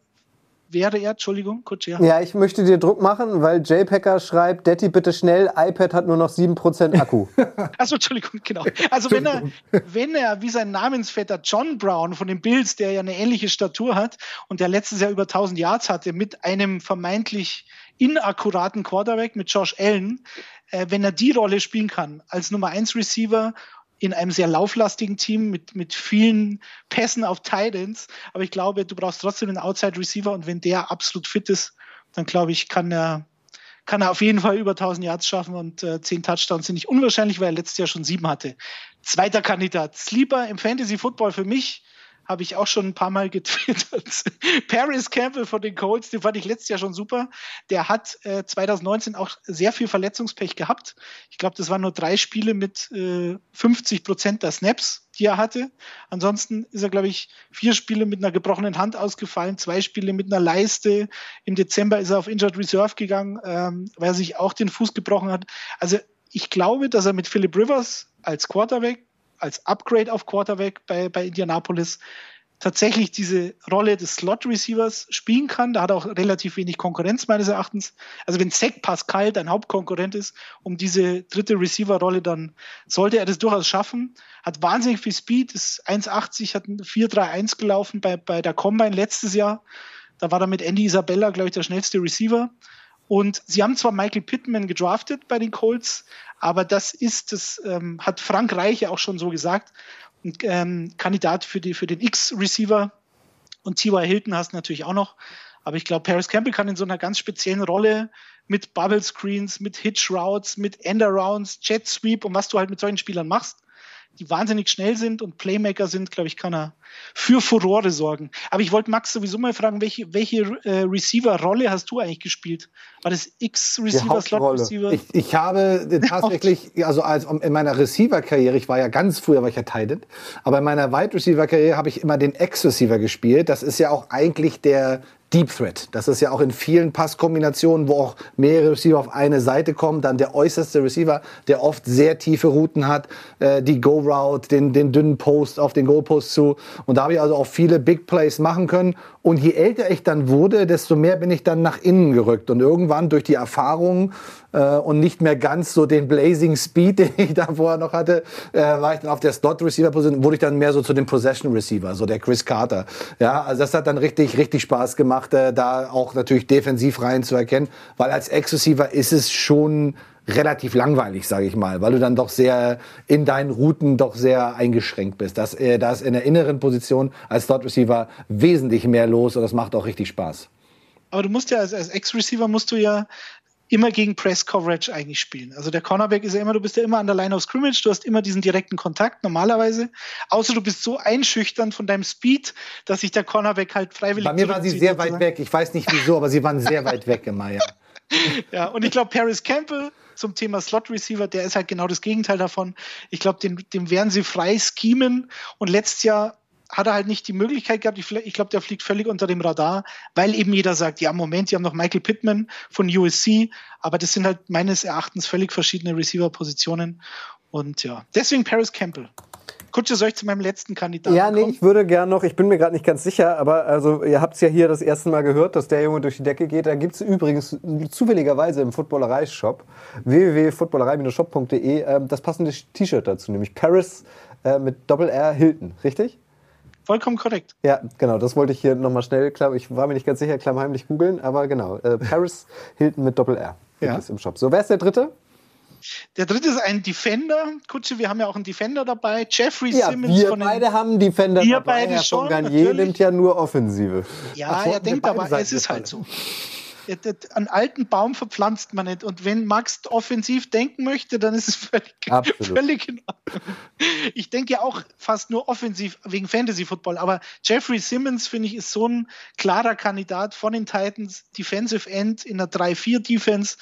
wäre er, Entschuldigung, Kutsch, ja. Ja, ich möchte dir Druck machen, weil J-Packer schreibt, Detti, bitte schnell, iPad hat nur noch 7% Akku. Achso, Entschuldigung, genau. Also wenn er wie sein Namensvetter John Brown von den Bills, der ja eine ähnliche Statur hat und der letztes Jahr über 1000 Yards hatte, mit einem vermeintlich inakkuraten Quarterback, mit Josh Allen, wenn er die Rolle spielen kann, als Nummer 1 Receiver in einem sehr lauflastigen Team mit vielen Pässen auf Tight Ends. Aber ich glaube, du brauchst trotzdem einen Outside Receiver und wenn der absolut fit ist, dann glaube ich, kann er auf jeden Fall über 1000 Yards schaffen und 10 Touchdowns sind nicht unwahrscheinlich, weil er letztes Jahr schon 7 hatte. Zweiter Kandidat, Sleeper im Fantasy Football für mich, habe ich auch schon ein paar Mal getwittert. Paris Campbell von den Colts, den fand ich letztes Jahr schon super. Der hat 2019 auch sehr viel Verletzungspech gehabt. Ich glaube, das waren nur 3 Spiele mit 50% der Snaps, die er hatte. Ansonsten ist er, glaube ich, 4 Spiele mit einer gebrochenen Hand ausgefallen, 2 Spiele mit einer Leiste. Im Dezember ist er auf Injured Reserve gegangen, weil er sich auch den Fuß gebrochen hat. Also ich glaube, dass er mit Philip Rivers als Quarterback als Upgrade auf Quarterback bei Indianapolis tatsächlich diese Rolle des Slot-Receivers spielen kann. Da hat er auch relativ wenig Konkurrenz meines Erachtens. Also wenn Zach Pascal dein Hauptkonkurrent ist um diese dritte Receiver-Rolle, dann sollte er das durchaus schaffen. Hat wahnsinnig viel Speed, ist 1,80, hat ein 4,3,1 gelaufen bei der Combine letztes Jahr. Da war er mit Andy Isabella, glaube ich, der schnellste Receiver. Und sie haben zwar Michael Pittman gedraftet bei den Colts, aber das hat Frank Reich ja auch schon so gesagt, ein Kandidat für den X-Receiver, und T.Y. Hilton hast du natürlich auch noch. Aber ich glaube, Paris Campbell kann in so einer ganz speziellen Rolle mit Bubble Screens, mit Hitch Routes, mit End-Arounds, Jet Sweep und was du halt mit solchen Spielern machst, die wahnsinnig schnell sind und Playmaker sind, glaube ich, kann er für Furore sorgen. Aber ich wollte Max sowieso mal fragen, welche Receiver-Rolle hast du eigentlich gespielt? War das X-Receiver, Slot-Receiver? Ich habe tatsächlich, also in meiner Receiver-Karriere, ich war ja Tight End, aber in meiner Wide-Receiver-Karriere habe ich immer den X-Receiver gespielt. Das ist ja auch eigentlich der Deep Threat. Das ist ja auch in vielen Passkombinationen, wo auch mehrere Receiver auf eine Seite kommen, dann der äußerste Receiver, der oft sehr tiefe Routen hat, die Go-Route, den dünnen Post auf den Goalpost zu. Und da habe ich also auch viele Big Plays machen können. Und je älter ich dann wurde, desto mehr bin ich dann nach innen gerückt. Und irgendwann durch die Erfahrung und nicht mehr ganz so den Blazing Speed, den ich da vorher noch hatte, war ich dann auf der Slot-Receiver-Position, wurde ich dann mehr so zu dem Possession-Receiver, so der Chris Carter. Ja, also das hat dann richtig, richtig Spaß gemacht, da auch natürlich defensiv rein zu erkennen, weil als Ex-Receiver ist es schon relativ langweilig, sage ich mal, weil du dann doch sehr in deinen Routen doch sehr eingeschränkt bist. Da ist in der inneren Position als Slot-Receiver wesentlich mehr los und das macht auch richtig Spaß. Aber du musst ja als Ex-Receiver musst du ja immer gegen Press-Coverage eigentlich spielen. Also der Cornerback ist ja immer, du bist ja immer an der Line of Scrimmage, du hast immer diesen direkten Kontakt normalerweise, außer du bist so einschüchternd von deinem Speed, dass sich der Cornerback halt freiwillig Bei mir war sie sehr weit weg, ich weiß nicht wieso, aber sie waren sehr weit weg immer, ja. Ja, und ich glaube, Paris Campbell zum Thema Slot-Receiver, der ist halt genau das Gegenteil davon. Ich glaube, dem werden sie frei schemen, und letztes Jahr hat er halt nicht die Möglichkeit gehabt. Ich glaube, der fliegt völlig unter dem Radar, weil eben jeder sagt, ja, Moment, die haben noch Michael Pittman von USC, aber das sind halt meines Erachtens völlig verschiedene Receiver-Positionen. Und ja, deswegen Paris Campbell. Kutsche, soll ich zu meinem letzten Kandidaten kommen? Ich würde gerne noch, ich bin mir gerade nicht ganz sicher, aber also ihr habt es ja hier das erste Mal gehört, dass der Junge durch die Decke geht. Da gibt es übrigens zufälligerweise im Footballerei-Shop, www.footballerei-shop.de, das passende T-Shirt dazu, nämlich Paris mit Doppel-R Hilton, richtig? Vollkommen korrekt. Ja, genau, das wollte ich hier nochmal schnell, ich war mir nicht ganz sicher, klammheimlich googeln, aber genau, Paris Hilton mit Doppel-R ist im Shop. So, wer ist der dritte? Der dritte ist ein Defender. Kutsche, wir haben ja auch einen Defender dabei. Jeffrey ja, Simmons. Wir beide haben Defender wir dabei. Beide Herr schon, von Garnier nimmt ja nur Offensive. Ja, er denkt aber, es ist halt so. Einen alten Baum verpflanzt man nicht. Und wenn Max offensiv denken möchte, dann ist es völlig in Ordnung. Ich denke ja auch fast nur offensiv wegen Fantasy-Football. Aber Jeffrey Simmons, finde ich, ist so ein klarer Kandidat von den Titans. Defensive End in der 3-4-Defense.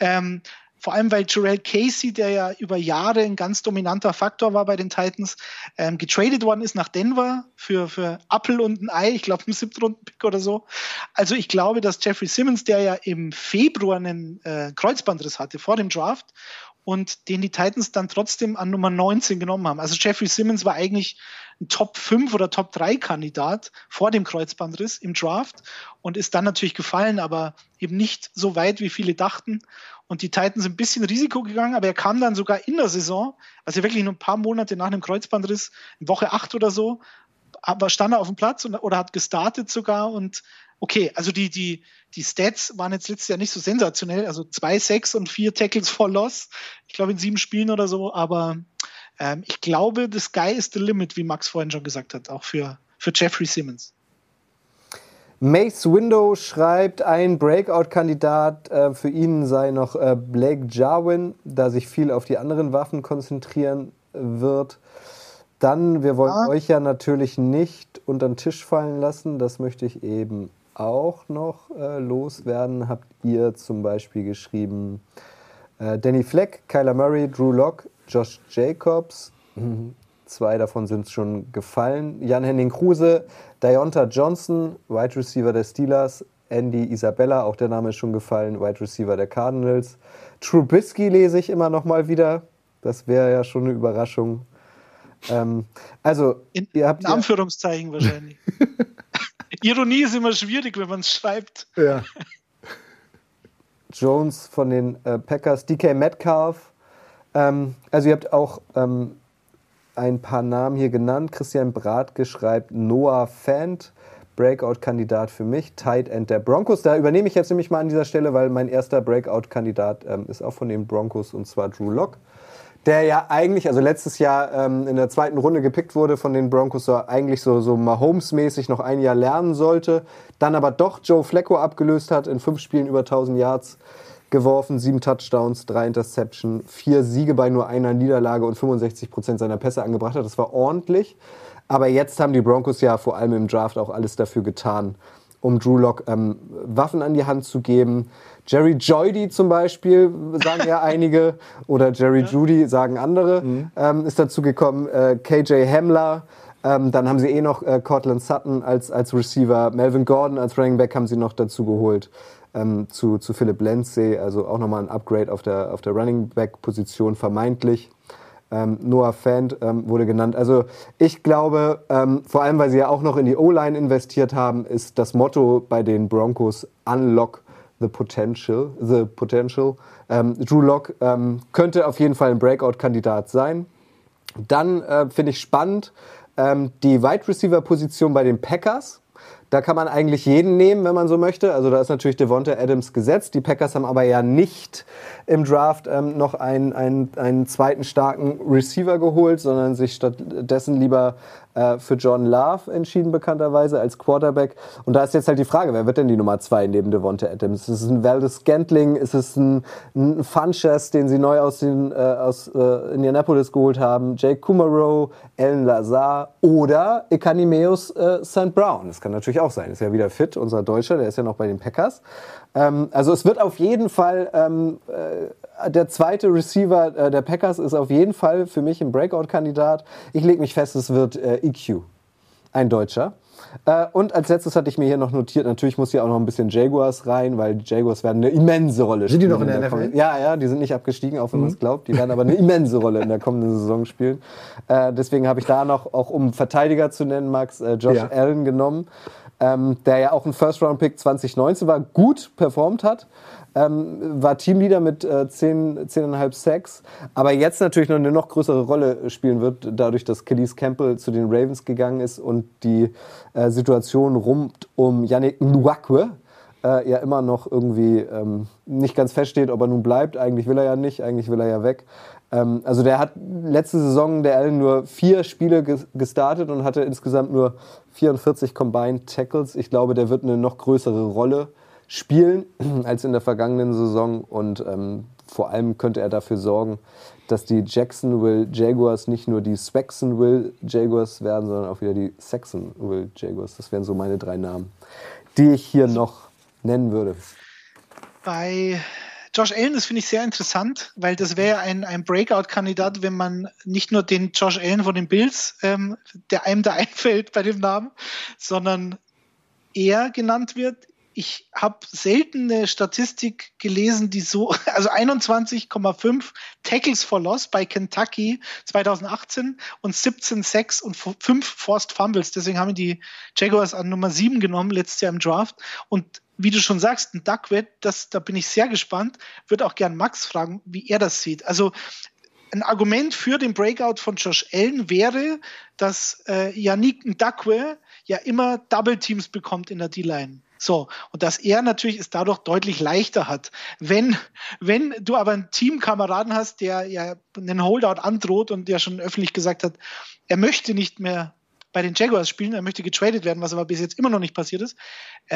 Vor allem, weil Jurrell Casey, der ja über Jahre ein ganz dominanter Faktor war bei den Titans, getradet worden ist nach Denver für Apfel und ein Ei, ich glaube einen 7-Runden-Pick oder so. Also ich glaube, dass Jeffrey Simmons, der ja im Februar einen Kreuzbandriss hatte vor dem Draft und den die Titans dann trotzdem an Nummer 19 genommen haben. Also Jeffrey Simmons war eigentlich ein Top-5 oder Top-3-Kandidat vor dem Kreuzbandriss im Draft und ist dann natürlich gefallen, aber eben nicht so weit, wie viele dachten. Und die Titans sind ein bisschen Risiko gegangen, aber er kam dann sogar in der Saison, also wirklich nur ein paar Monate nach einem Kreuzbandriss, in Woche 8 oder so, aber stand er auf dem Platz oder hat gestartet sogar. Und okay, also die Stats waren jetzt letztes Jahr nicht so sensationell, also 2 Sacks und 4 Tackles for Loss, ich glaube in 7 Spielen oder so, aber ich glaube, the sky is the limit, wie Max vorhin schon gesagt hat, auch für Jeffrey Simmons. Mace Window schreibt, ein Breakout-Kandidat für ihn sei noch Blake Jarwin, da sich viel auf die anderen Waffen konzentrieren wird. Dann, wir wollen euch ja natürlich nicht unter den Tisch fallen lassen, das möchte ich eben auch noch loswerden. Habt ihr zum Beispiel geschrieben, Danny Fleck, Kyler Murray, Drew Lock, Josh Jacobs, 2 davon sind schon gefallen. Jan-Henning Kruse, Deonta Johnson, Wide Receiver der Steelers, Andy Isabella, auch der Name ist schon gefallen, Wide Receiver der Cardinals. Trubisky lese ich immer noch mal wieder, das wäre ja schon eine Überraschung. Also, ihr habt in Anführungszeichen wahrscheinlich. Ironie ist immer schwierig, wenn man es schreibt. Ja. Jones von den Packers, DK Metcalf. Also ihr habt auch ein paar Namen hier genannt. Christian Bratke schreibt Noah Fant, Breakout-Kandidat für mich, Tight End der Broncos. Da übernehme ich jetzt nämlich mal an dieser Stelle, weil mein erster Breakout-Kandidat ist auch von den Broncos, und zwar Drew Lock. Der ja eigentlich, also letztes Jahr in der zweiten Runde gepickt wurde von den Broncos, so eigentlich so Mahomes-mäßig noch ein Jahr lernen sollte, dann aber doch Joe Flacco abgelöst hat, in 5 Spielen über 1000 Yards geworfen, 7 Touchdowns, 3 Interception, 4 Siege bei nur einer Niederlage und 65% seiner Pässe angebracht hat. Das war ordentlich. Aber jetzt haben die Broncos ja vor allem im Draft auch alles dafür getan, um Drew Lock Waffen an die Hand zu geben. Jerry Jeudy zum Beispiel, sagen ja einige, oder Jerry Jeudy sagen andere, ist dazu gekommen. KJ Hamler, dann haben sie noch Cortland Sutton als Receiver, Melvin Gordon als Running Back haben sie noch dazu geholt, zu Philip Lindsay, also auch nochmal ein Upgrade auf der Running Back Position vermeintlich. Noah Fant wurde genannt. Also ich glaube, vor allem, weil sie ja auch noch in die O-Line investiert haben, ist das Motto bei den Broncos Unlock the Potential. Drew Lock könnte auf jeden Fall ein Breakout-Kandidat sein. Dann finde ich spannend die Wide Receiver-Position bei den Packers. Da kann man eigentlich jeden nehmen, wenn man so möchte. Also da ist natürlich Devonta Adams gesetzt. Die Packers haben aber ja nicht im Draft noch einen zweiten starken Receiver geholt, sondern sich stattdessen lieber für Jordan Love entschieden, bekannterweise, als Quarterback. Und da ist jetzt halt die Frage, wer wird denn die Nummer 2 neben Devonta Adams? Ist es ein Valdez Scantling? Ist es ein Funchess, den sie neu aus Indianapolis geholt haben? Jake Kumerow, Alan Lazar oder Equanimeous St. Brown? Das kann natürlich auch sein. Ist ja wieder fit, unser Deutscher, der ist ja noch bei den Packers. Also es wird auf jeden Fall der zweite Receiver der Packers ist auf jeden Fall für mich ein Breakout-Kandidat. Ich lege mich fest, es wird EQ, ein Deutscher. Und als letztes hatte ich mir hier noch notiert, natürlich muss hier auch noch ein bisschen Jaguars rein, weil die Jaguars werden eine immense Rolle spielen. Sind die noch in der NFL? Ja, die sind nicht abgestiegen, auch wenn man es glaubt. Die werden aber eine immense Rolle in der kommenden Saison spielen. Deswegen habe ich da noch, auch um Verteidiger zu nennen, Max, Josh Allen genommen, der ja auch ein First-Round-Pick 2019 war, gut performt hat. War Teamleader mit 10,5 Sacks, aber jetzt natürlich noch eine noch größere Rolle spielen wird, dadurch, dass Calais Campbell zu den Ravens gegangen ist und die Situation rund um Yannick Ngakoue ja immer noch irgendwie nicht ganz feststeht, ob er nun bleibt. Eigentlich will er ja nicht, eigentlich will er ja weg. Also der hat letzte Saison, der Allen, nur 4 Spiele gestartet und hatte insgesamt nur 44 Combined Tackles. Ich glaube, der wird eine noch größere Rolle spielen als in der vergangenen Saison und vor allem könnte er dafür sorgen, dass die Jacksonville Jaguars nicht nur die Swacksonville Jaguars werden, sondern auch wieder die Saxonville Jaguars. Das wären so meine 3 Namen, die ich hier noch nennen würde. Bei Josh Allen, das finde ich sehr interessant, weil das wäre ein Breakout-Kandidat, wenn man nicht nur den Josh Allen von den Bills, der einem da einfällt bei dem Namen, sondern er genannt wird. Ich habe selten eine Statistik gelesen, die so, also 21,5 Tackles for Loss bei Kentucky 2018 und 17 Sacks und 5 Forced Fumbles. Deswegen haben die Jaguars an Nummer 7 genommen, letztes Jahr im Draft. Und wie du schon sagst, ein Duckweed, da bin ich sehr gespannt. Würde auch gern Max fragen, wie er das sieht. Also ein Argument für den Breakout von Josh Allen wäre, dass Yannick Ngakoue ja immer Double Teams bekommt in der D-Line. So, und dass er natürlich es dadurch deutlich leichter hat. Wenn du aber einen Teamkameraden hast, der ja einen Holdout androht und der schon öffentlich gesagt hat, er möchte nicht mehr bei den Jaguars spielen, er möchte getradet werden, was aber bis jetzt immer noch nicht passiert ist,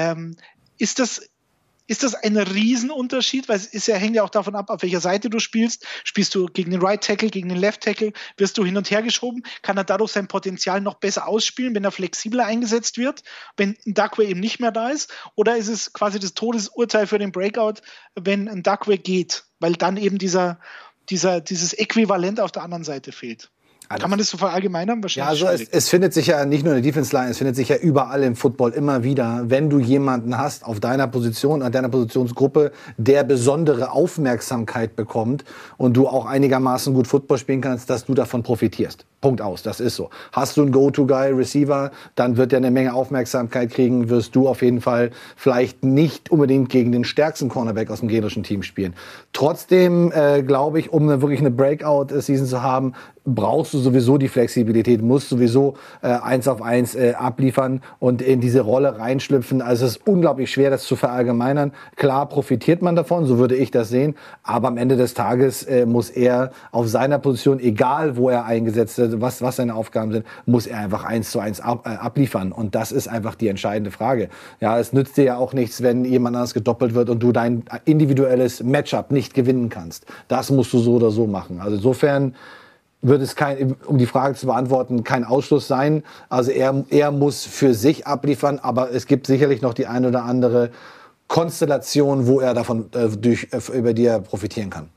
ist das ein Riesenunterschied? Weil hängt ja auch davon ab, auf welcher Seite du spielst. Spielst du gegen den Right Tackle, gegen den Left Tackle? Wirst du hin und her geschoben? Kann er dadurch sein Potenzial noch besser ausspielen, wenn er flexibler eingesetzt wird, wenn ein Ngakoue eben nicht mehr da ist? Oder ist es quasi das Todesurteil für den Breakout, wenn ein Ngakoue geht? Weil dann eben dieses Äquivalent auf der anderen Seite fehlt. Kann man das so verallgemeinern? Wahrscheinlich. Ja, also es findet sich ja nicht nur in der Defense Line, es findet sich ja überall im Football immer wieder, wenn du jemanden hast auf deiner Position, an deiner Positionsgruppe, der besondere Aufmerksamkeit bekommt und du auch einigermaßen gut Football spielen kannst, dass du davon profitierst. Punkt aus, das ist so. Hast du einen Go-To-Guy-Receiver, dann wird er eine Menge Aufmerksamkeit kriegen, wirst du auf jeden Fall vielleicht nicht unbedingt gegen den stärksten Cornerback aus dem gegnerischen Team spielen. Trotzdem glaube ich, um wirklich eine Breakout-Season zu haben, brauchst du sowieso die Flexibilität, musst sowieso 1-auf-1 abliefern und in diese Rolle reinschlüpfen. Also es ist unglaublich schwer, das zu verallgemeinern. Klar profitiert man davon, so würde ich das sehen, aber am Ende des Tages muss er auf seiner Position, egal wo er eingesetzt wird, was seine Aufgaben sind, muss er einfach 1-zu-1 abliefern. Und das ist einfach die entscheidende Frage. Ja, es nützt dir ja auch nichts, wenn jemand anders gedoppelt wird und du dein individuelles Matchup nicht gewinnen kannst. Das musst du so oder so machen. Also insofern wird es um die Frage zu beantworten, kein Ausschluss sein. Also er muss für sich abliefern, aber es gibt sicherlich noch die ein oder andere Konstellation, wo er davon über die er profitieren kann.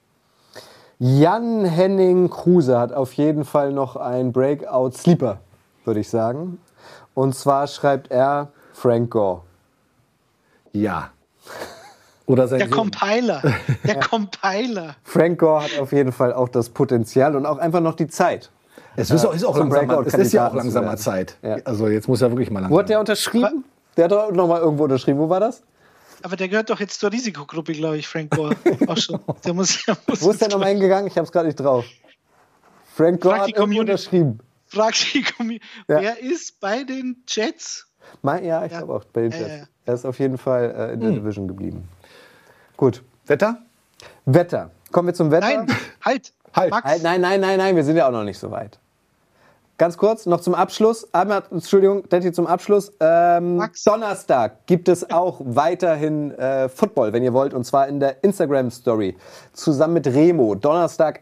Jan-Henning Kruse hat auf jeden Fall noch einen Breakout-Sleeper, würde ich sagen. Und zwar schreibt er Frank Gore. Ja. Oder sein Der Compiler. Der Compiler. Frank Gore hat auf jeden Fall auch das Potenzial und auch einfach noch die Zeit. Es ist auch langsamer Zeit. Ja. Also jetzt muss er wirklich mal langsam. Wo hat der unterschrieben? Der hat doch noch mal irgendwo unterschrieben. Wo war das? Aber der gehört doch jetzt zur Risikogruppe, glaube ich, Frank Gore. Auch schon. Wo ist der nochmal hingegangen? Ich habe es gerade nicht drauf. Frank Gore hat irgendwo unterschrieben. Frag die Community. Ja. Wer ist bei den Jets? Ja, ich glaube auch bei den Jets. Er ist auf jeden Fall in der Division geblieben. Gut. Wetter? Kommen wir zum Wetter. Nein, halt. Max. Nein, wir sind ja auch noch nicht so weit. Ganz kurz, noch zum Abschluss. Detti, zum Abschluss. Donnerstag gibt es auch weiterhin Football, wenn ihr wollt, und zwar in der Instagram-Story. Zusammen mit Remo. Donnerstag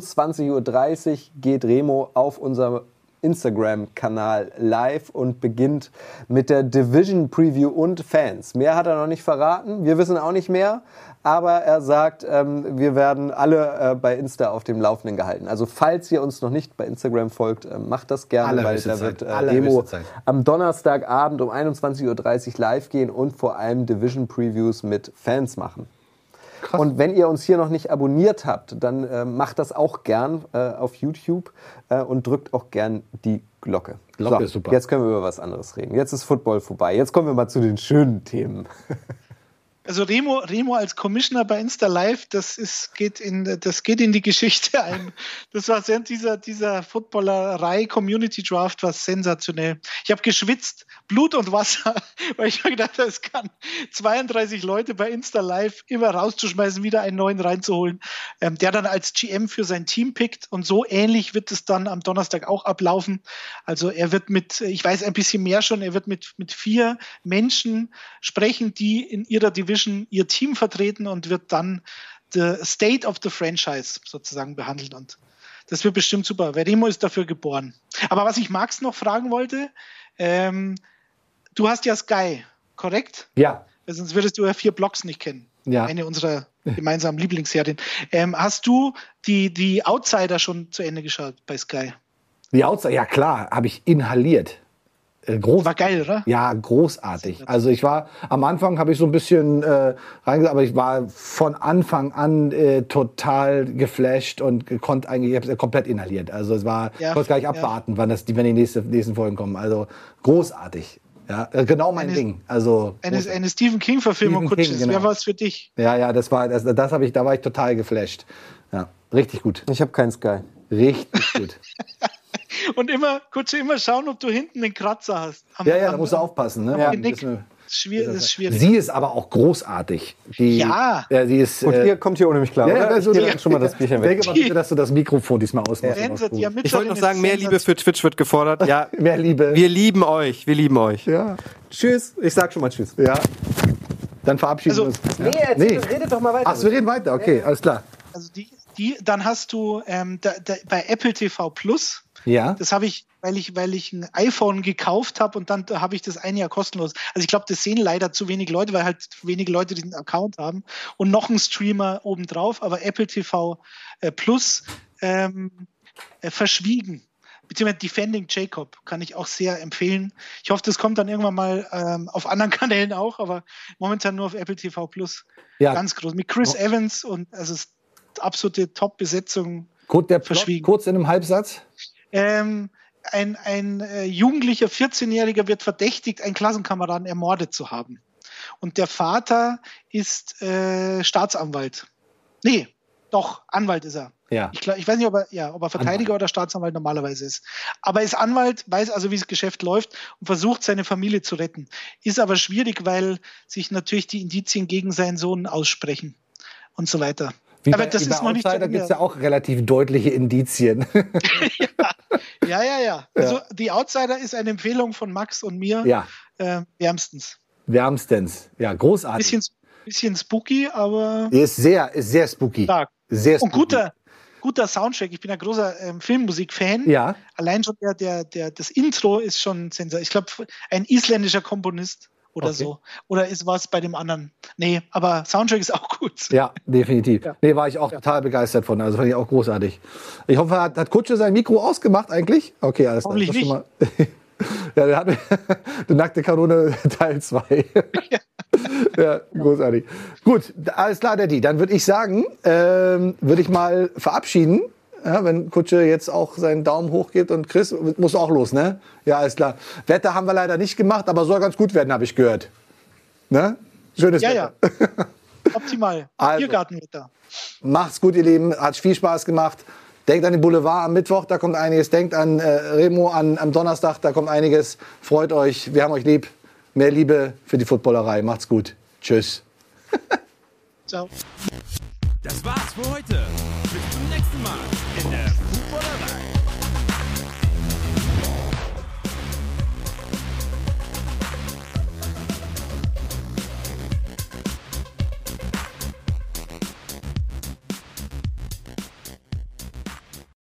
21:30 Uhr geht Remo auf unser Instagram-Kanal live und beginnt mit der Division-Preview und Fans. Mehr hat er noch nicht verraten. Wir wissen auch nicht mehr. Aber er sagt, wir werden alle bei Insta auf dem Laufenden gehalten. Also falls ihr uns noch nicht bei Instagram folgt, macht das gerne, weil da wird Demo am Donnerstagabend um 21:30 Uhr live gehen und vor allem Division-Previews mit Fans machen. Krass. Und wenn ihr uns hier noch nicht abonniert habt, dann macht das auch gern auf YouTube und drückt auch gern die Glocke. Glocke ist super. Jetzt können wir über was anderes reden. Jetzt ist Football vorbei. Jetzt kommen wir mal zu den schönen Themen. Also Remo als Commissioner bei Insta Live, das geht in die Geschichte ein. Das war dieser Footballerei-Community Draft war sensationell. Ich habe geschwitzt, Blut und Wasser, weil ich mir gedacht habe, es kann 32 Leute bei Insta Live immer rauszuschmeißen, wieder einen neuen reinzuholen, der dann als GM für sein Team pickt, und so ähnlich wird es dann am Donnerstag auch ablaufen. Also er wird ich weiß ein bisschen mehr schon, er wird mit 4 Menschen sprechen, die in ihrer Division ihr Team vertreten, und wird dann the State of the Franchise sozusagen behandelt, und das wird bestimmt super, weil Remo ist dafür geboren. Aber was ich Max noch fragen wollte, du hast ja Sky, korrekt? Ja. Weil sonst würdest du ja 4 Blocks nicht kennen. Ja. Eine unserer gemeinsamen Lieblingsserien. Hast du die Outsider schon zu Ende geschaut bei Sky? Die Outsider, ja klar, habe ich inhaliert. War geil, oder? Ja, großartig. Also am Anfang habe ich so ein bisschen reingesagt, aber ich war von Anfang an total geflasht und ich habe es komplett inhaliert. Also ich konnte gar nicht abwarten, wenn die nächsten Folgen kommen. Also großartig. Ja, genau mein Ding. Also eine Stephen King-Verfilmung, Kutsche. Genau. Wer war es für dich? Ja, da war ich total geflasht. Ja, richtig gut. Ich habe keinen Sky. Richtig gut. Und immer schauen, ob du hinten den Kratzer hast. Da musst du aufpassen. Ne? Ja. Das ist schwierig. Sie ist aber auch großartig. Sie ist, und ihr kommt hier ohne mich klar, oder? Ich gebe schon mal das Bierchen weg. Ich denke mal bitte, dass du das Mikrofon diesmal ausmachst. Ich wollte noch sagen, mehr Liebe für Twitch wird gefordert. Ja, mehr Liebe. Wir lieben euch. Ja. Tschüss. Ich sag schon mal Tschüss. Ja. Dann verabschieden wir uns. Redet doch mal weiter. Ach, wir reden weiter. Okay, alles klar. Also dann hast du bei Apple TV Plus. Ja. Das habe ich, weil ich ein iPhone gekauft habe, und dann habe ich das ein Jahr kostenlos. Also ich glaube, das sehen leider zu wenig Leute, weil halt wenige Leute diesen Account haben, und noch ein Streamer obendrauf. Aber Apple TV Plus verschwiegen, beziehungsweise Defending Jacob kann ich auch sehr empfehlen. Ich hoffe, das kommt dann irgendwann mal auf anderen Kanälen auch, aber momentan nur auf Apple TV Plus. Ja. Ganz groß. Mit Chris Evans, und also absolute Top-Besetzung. Kurz in einem Halbsatz. Ein jugendlicher 14-Jähriger wird verdächtigt, einen Klassenkameraden ermordet zu haben. Und der Vater ist Staatsanwalt. Nee, doch, Anwalt ist er. Ja. Ich weiß nicht, ob er Verteidiger oder Staatsanwalt normalerweise ist. Aber er ist Anwalt, weiß also, wie das Geschäft läuft und versucht, seine Familie zu retten. Ist aber schwierig, weil sich natürlich die Indizien gegen seinen Sohn aussprechen und so weiter. Aber das ist noch nicht so. Da gibt es ja auch relativ deutliche Indizien. Ja. Also die Outsider ist eine Empfehlung von Max und mir. Ja. Wärmstens. Ja, großartig. Bisschen spooky, aber... Ist sehr spooky. Stark. Sehr spooky. Und guter Soundtrack. Ich bin ein großer Filmmusik-Fan. Ja. Allein schon das Intro ist schon sensationell. Ich glaube, ein isländischer Komponist oder so. Oder ist was bei dem anderen? Nee, aber Soundtrack ist auch gut. Ja, definitiv. Ja. Nee, war ich auch total begeistert von. Also fand ich auch großartig. Ich hoffe, hat Kutsche sein Mikro ausgemacht eigentlich? Okay, alles klar. Hoffentlich nicht. Ja, der hat die nackte Kanone Teil 2. Ja, großartig. Gut, alles klar, Daddy. Dann würde ich sagen, würde ich mal verabschieden. Ja, wenn Kutsche jetzt auch seinen Daumen hoch gibt und Chris, muss auch los, ne? Ja, alles klar. Wetter haben wir leider nicht gemacht, aber soll ganz gut werden, habe ich gehört. Ne? Schönes Wetter. Ja. Optimal. Also, Biergartenwetter. Macht's gut, ihr Lieben. Hat viel Spaß gemacht. Denkt an den Boulevard am Mittwoch, da kommt einiges. Denkt an Remo am Donnerstag, da kommt einiges. Freut euch, wir haben euch lieb. Mehr Liebe für die Footballerei. Macht's gut. Tschüss. Ciao. Das war's für heute. Bis zum nächsten Mal.